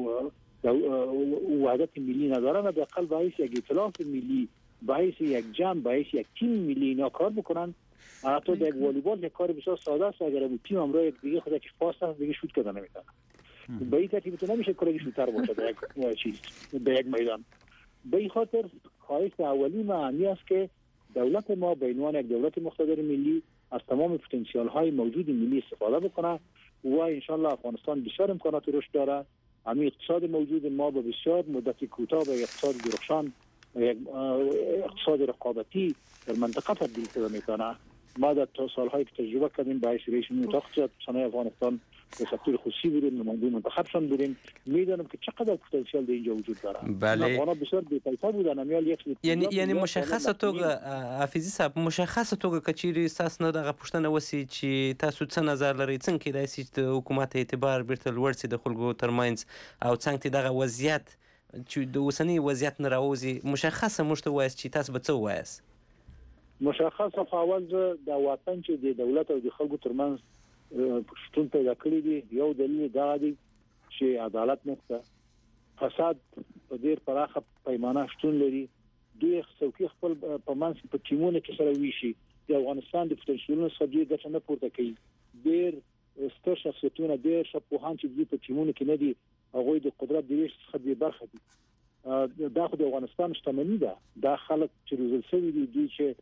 وحدت ملی ندارن، حداقل باعث یک ائتلاف ملی، باعث یک جمع، باعث یک تیم ملی اینا کار بکنن. حتی در والیبال یک کار بسیار ساده است، اگر اون تیم امروز یک دیگه خودش پاس است دیگه شوت کردن نمیتونه. به این ترتیب تو نمیشه کاری شوتر باشه در یک چیز به یک میدان. به این خاطر خواهش اولی ما همی است که دولت ما به عنوان یک دولت مقتدر ملی از تمام پتانسیل های موجود ملی استفاده بکنه و ان شاء الله افغانستان بسیار امکانات رشد داره. همین اقتصاد موجود ما به بسیار مدت کوتاه به اقتصاد درخشان، یک اقتصاد رقابتی در منطقه تبدیل شده میتونه. ما در سالهایی که تجربه کردیم باعث رئیس جمهور اقتصاد صنایع افغانستان به سکتور خصوصی بودیم، نماینده منتخبشان بودیم، میدونم که چقدر پتانسیل در اینجا وجود داره. بله. افغانا بسیار بی‌پایتر بودن. امیال یک یعنی یعنی مشخصه توګه حافظي صاحب مشخصه توګه کچيري تاسو نه دغه پښتنه وسی چې تاسو څه نظر لرئ څنګه کېدای شي چې د حکومت اعتبار بیرته لوړ شي د خلکو ترمنځ او څنګه دغه وضعیت چې د اوسنی وضعیت نه راوځي مشخصه موږ ته وایي چې تاسو به څه وایاست؟ مشخصه په اول د وطن چې د دولت او د خلکو ترمنځ شتون پیدا کړی دی، یو دلیل دا دی چې عدالت نشته، فساد په ډیر پراخه پیمانه شتون لري. دوی څوکۍ خپل په منځ په ټیمونو کې سره ویشي، د افغانستان د پوتنشیلونو څخه دوی ګټه نه پورته کوي. ډیر ستر شخصیتونه، ډیر شپوهان چې دوی په ټیمونو کې نه دي، هغوی د قدرت د ویش څخه بې برخه دي. دا خو د افغانستان شتمني ده. دا خلک چې روزل شوي دي، دوی چې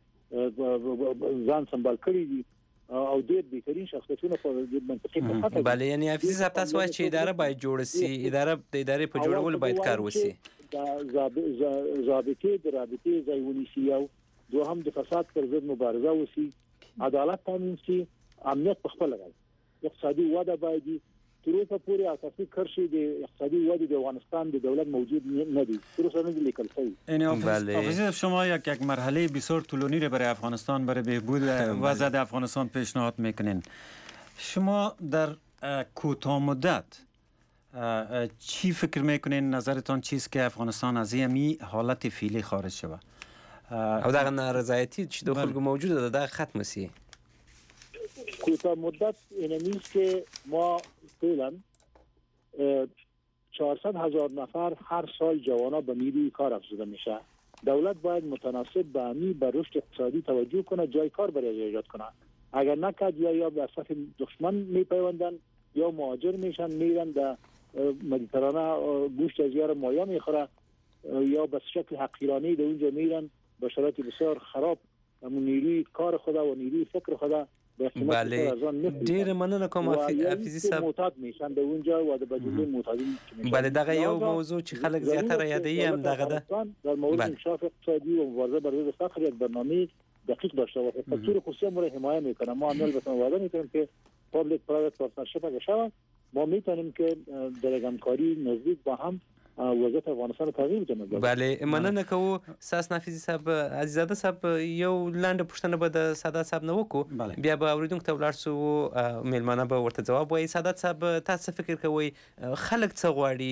ځان سمبال کړی دي او ډېر بهترین شخصیتونه په منطقې په خاطر. بله، یعنی حافظي صاحب تاسو وایي چې اداره باید جوړه شي، اداره د ادارې په جوړولو باید کار وشي. د ضابطې د رابطې ځای ونیسي، او دوهم د فساد پر ضد مبارزه وشي، عدالت تامین شي، امنیت په خپله راځي، اقتصادي وده باید تر اوسه پورې اساسي کرښې د اقتصادی ودې د افغانستان د دولت موجود نه دي. تر اوسه نه لیکل شوی. یعنی حافظ شما یک یک مرحله بسیار طولانی را برای افغانستان، برای بهبود وضع افغانستان پیشنهاد میکنین. شما در کوتاه مدت چی فکر میکنین؟ نظرتان چیست که افغانستان از این حالت فعلی خارج شود او دغه نارضایتی چې د خلکو موجوده ده ختم شي؟ کوتاه مدت این نیست که ما فعلا چهارصد هزار نفر هر سال جوانا به نیروی کار افزوده میشه. دولت باید متناسب به همی به رشد اقتصادی توجه کنه، جای کار برای ایجاد کنه. اگر نکرد یا یا به صف دشمن میپیوندن یا مهاجر میشن، میرن در مدیترانه گوشت از یار مایا میخوره یا به شکل حقیرانه در اونجا میرن با شرایط بسیار خراب همون نیروی کار خدا و نیروی فکر خدا. بله، ډیر مننه کوم حافظي صاحب. معتاد میشن به اونجا و د بدیل معتادین. بله، دغه یو موضوع چې خلک زیاتره یادوي هم دغه ده. در مورد انکشاف اقتصادی و مبارزه بر ضد فقر یک برنامه دقیق داشته باشه. سکتور خصوصی ما را حمایه میکنه. ما عمل بتون وعده میکنیم که پابلیک پرایوت پارتنرشیپ اگه شود، ما میتونیم که در همکاری نزدیک با هم وضعیت افغانستان تغییر بدیم. بله، مننه کوو. ساس حافظي صاحب، عزیزاده صاحب، یو لاندې پوښتنه به د سادات صاحب نه وکړو، بیا به اوریدونکو ته ولاړ شو، میلمانه به ورته ځواب وایي. سادات صاحب، تاسو فکر کوئ خلک څه غواړي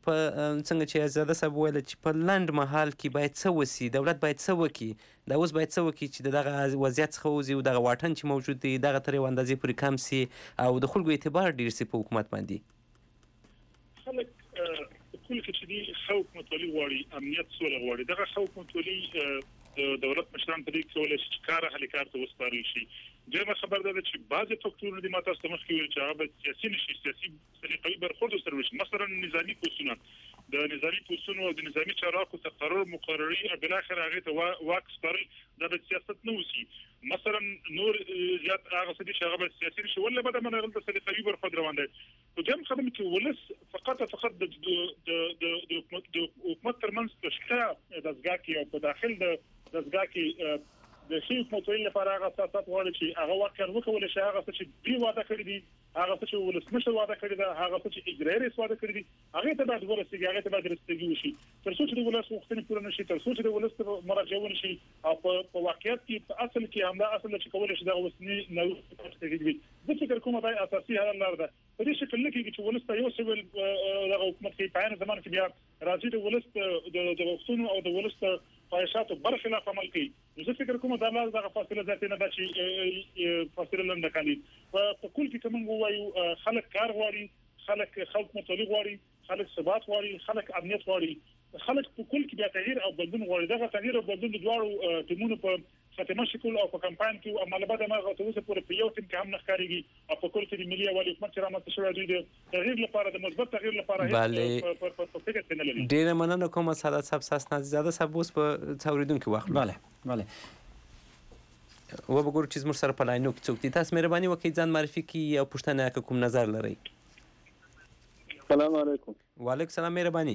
په څنګه چې عزیزاده صاحب ویل چې په لنډ مهال کې باید څه وسي، دولت باید څه وکړي، دا اوس باید څه وکړي چې د دغه وضعیت څخه ووځي او دغه واټن چې موجود دی دغه تر یوې اندازې پورې کم سي او د خلکو اعتبار ډېر سي په حکومت باندې؟ خلک په کل کې چې دي ښه حکومتولي غواړي، امنیت سوله غواړي. دغه ښه حکومتولي د دولت مشران په دې کې کولای شي چې کار اهل کار ته وسپارل شي. دغه خبر ده چې بعضي فاکتورونه د ماته استمخ کوي چې هغه سیاسي نشي، سیاسي طریقې برخورد سره وشي. مثلا نظامی پوسونه د نظامی پوسونو او د نظامی چارواکو څخه قرار مقرري بل اخر هغه ته واک سپارل د سیاست نه وسی. مثلا نور زیات هغه څه چې هغه سیاسي نشي ولا بده من غلطه طریقې برخورد روان دي. په دې خدمت کې ولس فقط فقط د د د حکومت ترمنځ تشکیل د ځګاکي او په داخل د ځګاکي د شي حکومتولي لپاره هغه اساسات غواړي چې هغه واقع وکول شي، هغه څه چې دی واده کړی دي، هغه څه چې ولسمشر واده کړی دی، هغه څه چې اجرایي رئیس واده کړی دي، هغه ته باید ورسیږي، هغه ته باید رسیدګي وشي. تر څو چې د ولس غوښتنې پوره نشي، تر څو چې د ولس مراجعه ونشي او په واقعیت کې په اصل کې همدا اصل چې کول شي د اوسنی نو تګوي. د فکر کومه دا اساسي حل لار ده. په دې شکل کې چې ولس ته یو څه د حکومت کې په عین زمان کې بیا راځي د ولس د غوښتنو او د ولس خواهشاتو برخلاف عمل کوي. زه فکر کوم دا لار دغه فاصله ذاتي نه ده چې فاصله لنډه کړي. په کل کې کوم وایو خلک کار غواړي، خلک خلک متولي غواړي، خلک ثبات غواړي، خلک امنیت غواړي، خلک په کل کې بیا تغییر او بدلون غواړي. دغه تغییر او بدلون د دواړو ټیمونو په خاتمه شکل او په کمپاین کې عمل بعد ما غوښتل اوسه پورې په یو ټیم کې هم نخکاریږي او په کل کې د ملي اوالي حکومت سره مت شوی دی د تغییر لپاره د مثبت تغییر لپاره هیڅ په فکر کې نه لري. ډیره مننه کوم سعادت صاحب ساس نازیزاده صاحب اوس په څوریدونکو وخت. بله بله و بګور چې زموږ سره په لاینو کې څوک دي. تاسو مهرباني وکړئ ځان معرفي کړئ او پوښتنه کوم نظر لرئ. السلام علیکم. وعلیکم السلام. مهرباني.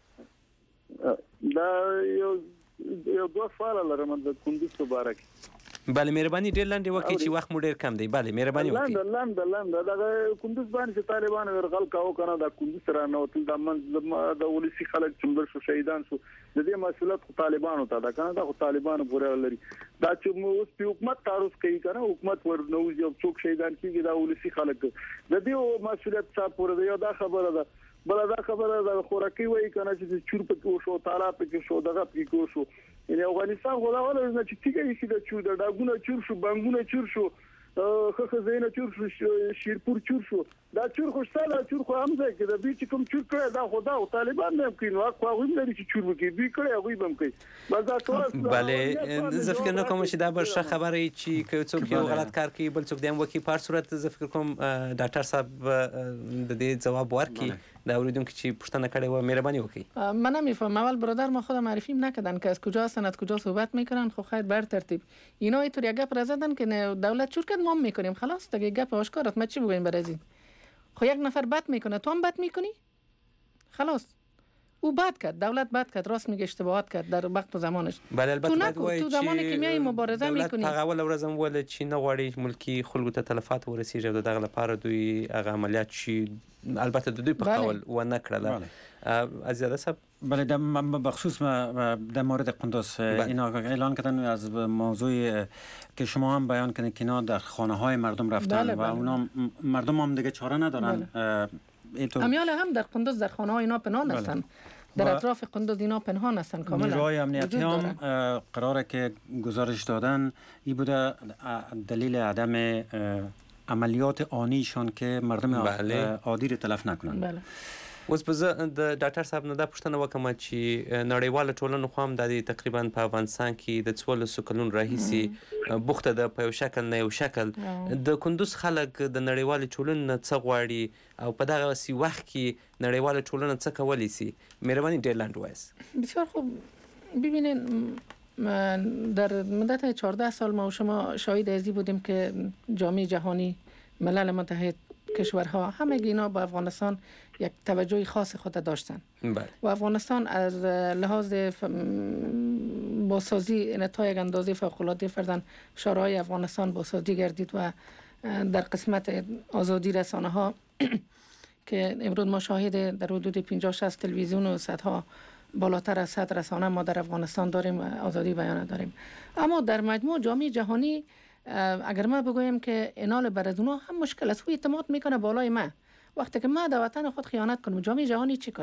دا یو یو دوه سوال لرم د کندوز په اړه کې. بله مهرباني ډېر لاندې وکړئ چې وخت مو ډېر کم دی. بله مهرباني وکړئ. لاندې لاندې لاندې دا کندوز باندې چې طالبان ورغل کاوه کنه دا کندوز سره نو تل د من د ولسی خلک چې شو شهیدان شو د دې مسؤلیت خو طالبانو ته دا کنه دا خو طالبانو پورې لري. دا چې مو اوس په حکومت تعرض کوي کنه حکومت ورنو یو څوک شهیدان کیږي دا ولسی خلک د دې مسؤلیت څخه پورې یو دا خبره ده. بل دا خبره د خوراکي وای کنه چې چور په شو طالب کې شو دغه کې کو شو یعنی افغانستان غلا ولا چې تیګه شي د چور د داګونه چور شو بنګونه چور شو خخ زینه چور شو شیرپور چور شو دا چور خوشاله چور خو هم ځای کې د بي چې کوم چور کړی دا خدا او طالبان نه کوي نو خو هم لري چې چور وکړي بي کړی هغه هم کوي بس دا ټول. بله زه فکر نه کوم چې دا به ښه خبره وي چې څوک یو غلط کار کوي بل څوک دیم وکړي. په هر صورت زه فکر کوم ډاکټر صاحب د دې جواب ورکړي. در اوریدونکو که چی پشتن نکرده و مهربانی وکړئ. من نمیفهم. اول برادر ما خودم معرفی نکردن که از کجا هستن از کجا صحبت میکنن. خب خیر بر ترتیب اینا اینطور یک گپ را زدن که دولت چور کرد ما هم میکنیم خلاص دیگه گپ آشکارت. ما چی بگویم برای این؟ خب یک نفر بد میکنه تو هم بد میکنی خلاص. او بد کرد دولت بد کرد راست میگه اشتباهات کرد در وقت و زمانش. بله البته تو نکن تو زمانی که میای مبارزه میکنی دولت هغه ول ورځم ول چې نه غواړي ملکی خلکو ته تلفات ورسیږي او دغه لپاره دوی هغه عملیات شي البته د دوی په قول و نه کړل. عزیزاده صاحب بله در بخصوص در مورد قندوز اینا اعلان کردن از موضوع که شما هم بیان کنید که اینا در خانه های مردم رفتن بله بله. و اونا مردم هم دیگه چاره ندارن. بله. امیال هم در قندوز در خانه های اینا پنهان هستن. در اطراف قندوز اینا پنهان هستن کاملا. نیروهای امنیتی هم قراره که گزارش دادن این بوده دلیل عدم عملیات آنیشان که مردم بله. عادی رو تلف نکنن. بله. اوس به زه د ډاکټر صاحب نه دا پوښتنه وکړم چې نړیواله ټولنه خو هم د تقریبا په افغانستان کې د څوارلسو کلونو راهیسې بوخته ده په یو شکل نه یو شکل. د کندوز خلک د نړیوالې ټولنې نه څه غواړي او په دغسې وخت کې نړیواله ټولنه څه کولی سي؟ مهرباني ډېر لنډ ووایاست. بسیار خوب. ببینید در مدت چهارده سال ما و شما شاهد ازی بودیم که جامعه جهانی ملل متحد کشورها همه اینا با افغانستان یک توجه خاص خود داشتن بله. و افغانستان از لحاظ بازسازی تا یک اندازه فوق‌العاده فرزن شورای افغانستان بازسازی گردید و در قسمت آزادی رسانه ها که امروز ما شاهد در حدود پنجاه شصت تلویزیون و صدها بالاتر از صد رسانه ما در افغانستان داریم و آزادی بیان داریم. اما در مجموع جامعه جهانی اگر ما بگویم که اینال بردونا هم مشکل است. او اعتماد میکنه بالای ما. وقتی که ما در وطن خود خیانت کنم جامعه جهانی چی کنه؟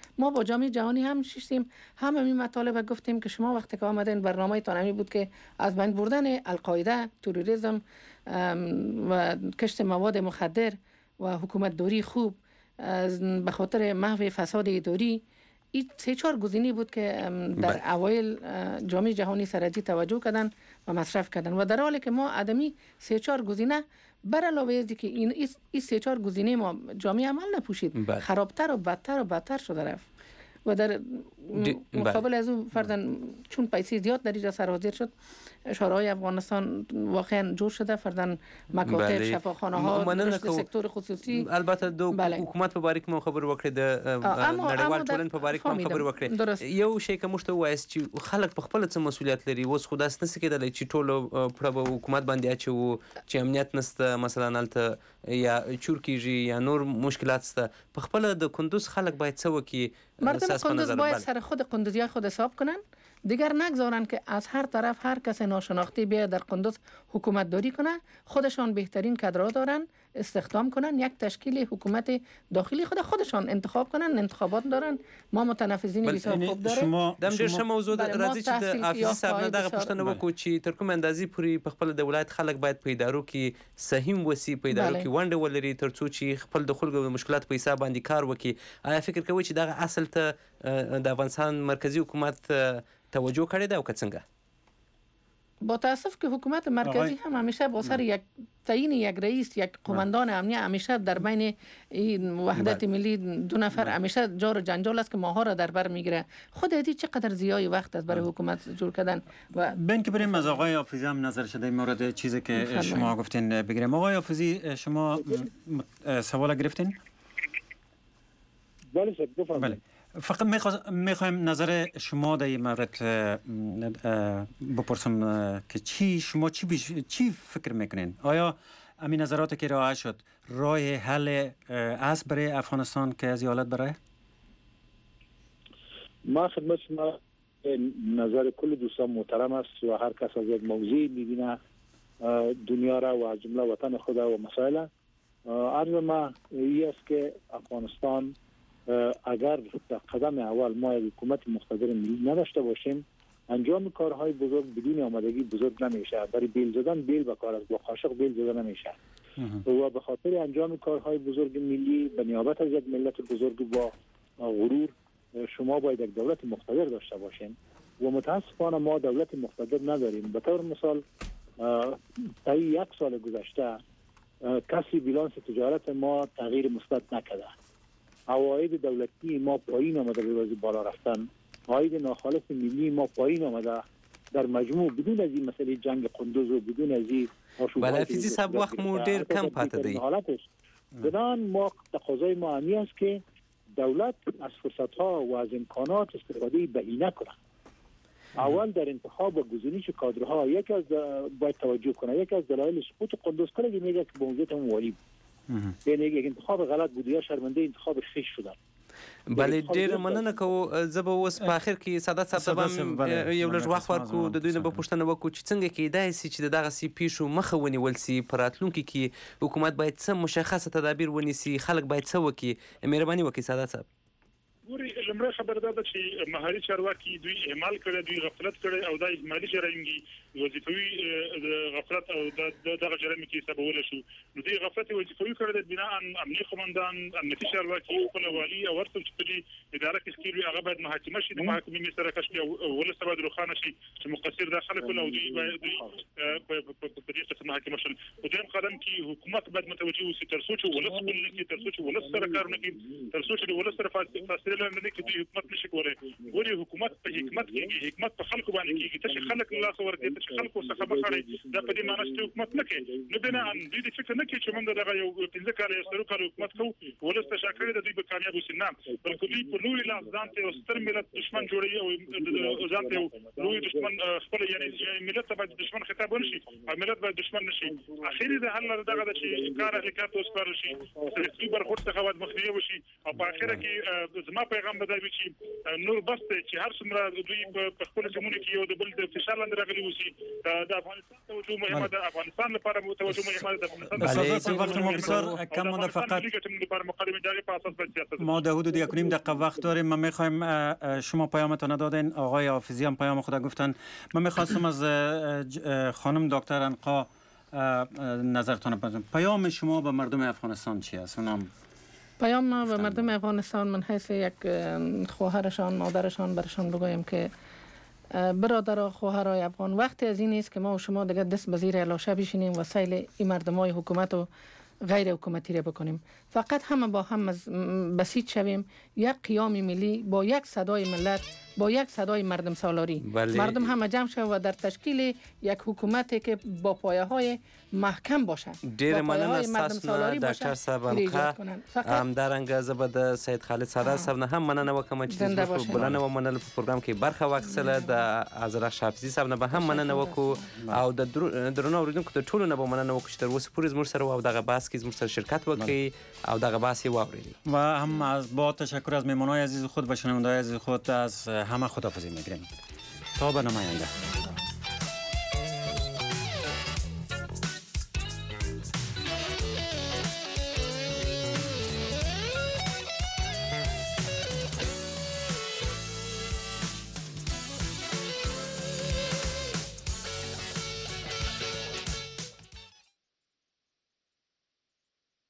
ما با جامعه جهانی هم شیشتیم، هم همین مطالب گفتیم که شما وقتی که آمدین برنامه تانمی بود که از بین بردن القاعده، تروریسم و کشت مواد مخدر و حکومت داری خوب به خاطر محو فساد اداری، این سه چهار گزینه بود که در اوایل جامعه جهانی سرجی توجه کردن و مصرف کردن و در حالی که ما آدمی سه چهار گزینه بر علاوه از که این این سه چهار گزینه ما جامعه عمل نپوشید، خرابتر و بدتر و بدتر شده رفت و در مقابل از اون فردن چون پیسه زیاد در اینجا سرحاضر شد، شورای افغانستان واقعا جور شده، فردن مکاتب، شفاخانه ها، رشد سکتور خصوصی. البته دو حکومت په باره کې مو خبر وکړه، د نړیوال ټولنې په باره کې مو خبر وکړه. یو شی که موږ ته وایي چې خلک په خپل څه مسؤلیت لري، اوس خو داسې نشي کېدلی چې ټول پړه به حکومت باندې اچوو چې امنیت نشته، مثلا هلته یا چور کیږي یا نور مشکلات شته. په خپل د کندوز خلک باید څه وکړي؟ مردم کندوز باید سر خود کندوزی خود حساب کنن، دیگر نگذارن که از هر طرف هر کس ناشناخته بیا در کندوز حکومت داری کنه. خودشان بهترین کادرها دارن، استخدام کنن، یک تشکیل حکومت داخلی خود خودشان انتخاب کنن، انتخابات دارن. ما متنفذین بسیار خوب داریم. دم ډیر ښه موضوع راځي چې د حافظ صاحب نه دغه پوښتنه وکړو چې تر کوم اندازې پورې په خپل د ولایت خلک باید په ادارو کې صحیح وسی، په ادارو کې ونډه ولري ترڅو چې خپل د خلکو د مشکلات په حساب باندې کار وکړي. آیا فکر کوئ چې دغه اصل ته د افغانستان مرکزی حکومت توجه کړی ده او که څنګه؟ با تاسف که حکومت مرکزی هم همیشه با سر یک تعیین یک رئیس، یک قماندان امنیه، همیشه در بین این وحدت ملی دو نفر همیشه جار و جنجال است که ماها را در بر میگیره. خود ادی چقدر زیای وقت است برای حکومت جور کردن. و بین که بریم از آقای حافظی هم نظر شده مورد چیزی که شما گفتین بگیریم. آقای حافظی شما سوال گرفتین؟ بله سر بفرمایید. فقط میخوایم نظر شما در این مورد بپرسم که چی شما چی بیش چی فکر میکنین؟ آیا همین نظراتی که راه شد راه حل است برای افغانستان که از این حالت برای؟ ما خدمت شما نظر کل دوستان محترم است و هر کس از یک موضوعی میبینه دنیا را و از جمله وطن خود و مسائل. عرض ما این است که افغانستان اگر در قدم اول ما یک حکومت مقتدر ملی نداشته باشیم، انجام کارهای بزرگ بدون آمادگی بزرگ نمیشه. برای بیل زدن بیل به کار است، با قاشق بیل زدن نمیشه. و به خاطر انجام کارهای بزرگ ملی به نیابت از یک ملت بزرگ با غرور شما باید یک دولت مقتدر داشته باشیم و متاسفانه ما دولت مقتدر نداریم. به طور مثال تا یک سال گذشته کسی بیلانس تجارت ما تغییر مثبت نکرده. عواید دولتی ما پایین آمده به واسه بالا رفتن، عواید ناخالص ملی ما پایین آمده. در مجموع بدون از این مسئله جنگ قندوز و بدون از این بله حافظی صاحب وقت مو ډیر کم پاتې دی. بدان ما تقاضای ما همین است که دولت از فرصت ها و از امکانات استفاده بهینه کنه. اول در انتخاب و گزینش کادرها یک از باید توجه کنه. یک از دلایل سقوط قندوز کلی میگه که به موضوع هم والی یعنی یک انتخاب غلط بود یا شرمنده انتخاب خیش شدن. بله ډیر مننه کوو. زه به اوس په اخر کې سعادت صاحب ته یو لږ وخت ورکړو، د دوی نه به پوښتنه وکړو چې څنګه کېدای شي چې د دغسې پیښو مخه ونیول سي. په راتلونکي کې حکومت باید څه مشخصه تدابیر ونیسي، خلک باید څه وکړي؟ مهرباني وکړئ سعادت صاحب. ګوري لمړی خبره دا ده چې مهاري چارواکي دوی اعمال کړی، دوی غفلت کړی او دا اجمالي جرایم دي، وظیفوي غفلت او دغه جرایم کې سببول شو. نو دوی غفلت وظیفوي کړی د بنا امنیتي قومندان، امنیتي چارواکي، خپل والي او ورته چې په اداره کې سکیل هغه باید محاکمه شي، د محاکمې سره کشف او ولس باید روښانه شي چې مقصر دا خلک او دوی باید په دې څه محاکمه شول. په دې قدم کې حکومت باید متوجه وي تر څو چې ولس خپل نه کې، تر څو چې ولس سره کار نه کوي، تر څو چې ولس سره فاصله نه کې دوی حکومت نشي کولای. ګوري حکومت په حکمت کېږي، حکمت په خلکو باندې کېږي. ته چې خلک له لاسه ورکړي، ته چې خلکو څخه مخړې، دا په دې معنی چې حکومت نه کوي. نو بنا ان دوی د فکر نه کوي چې موږ دغه یو پنځه کال یا ستر کال حکومت کوو، ولس ته شاکړي د دوی به کامیاب وسي نه، بلکې دوی په لوی لاس ځان ته یو ستر ملت دشمن جوړوي او ځان ته لوی دشمن خپل یعنی ملت ته باید دشمن خطاب ونشي او ملت باید دشمن نشي. اخیری د حل دغه د چې کار حرکت اوس کار شي، سلسله برخورد څخه باید مخنیوي وشي او په اخره کې زما پیغام بدل وي چې نور بس چې هر څومره دوی په خپل سیمونو کې یو د بل د فشار لاندې راغلي وسی د افغانستان توجه مهمه ده افغانستان لپاره توجه مهمه ده افغانستان وقت ما بسیار کم مونده فقط ما در حدود یک و نیم دقیقه وقت داریم. ما میخوایم شما پیامتون دادین، آقای حافظی هم پیام خود گفتن. من میخواستم از خانم دکتر عنقا نظرتون بدونم. پیام شما به مردم افغانستان چی است؟ اونم پیام ما به مردم افغانستان من حیث یک خواهرشان مادرشان برشان بگویم که برادر خواهرای افغان وقتی از این است که ما و شما دیگه دست به زیر الاشه بشینیم و سیل این مردمای حکومت و غیر حکومتی را بکنیم. فقط همه با هم بسیط شویم، یک قیام ملی با یک صدای ملت، با یک صدای مردم سالاری. بله. مردم همه جمع شوند و در تشکیل یک حکومتی که با پایه های محکم باشد. ډیر مننه استاسو ډاکټر صاحب انقا هم دارنګه زه به د سید خالد ساده صاحب نه هم مننه وکم چې زموږ بلنه ومنله په پروګرام کې برخه واخیستله. د حضرت حافظي صاحب نه به هم مننه وکړو او د درنو اوریدونکو د ټولو نه به مننه وکړو چې تر اوسه پورې زموږ سره او دغه بحث کې زموږ سره شرکت وکړي او دغه بحث یې واورېدي. و هم از با تشکر از مهمانای عزیز خود و شنونده‌های عزیز خود از همه خداحافظی می‌گیریم تا برنامه آینده.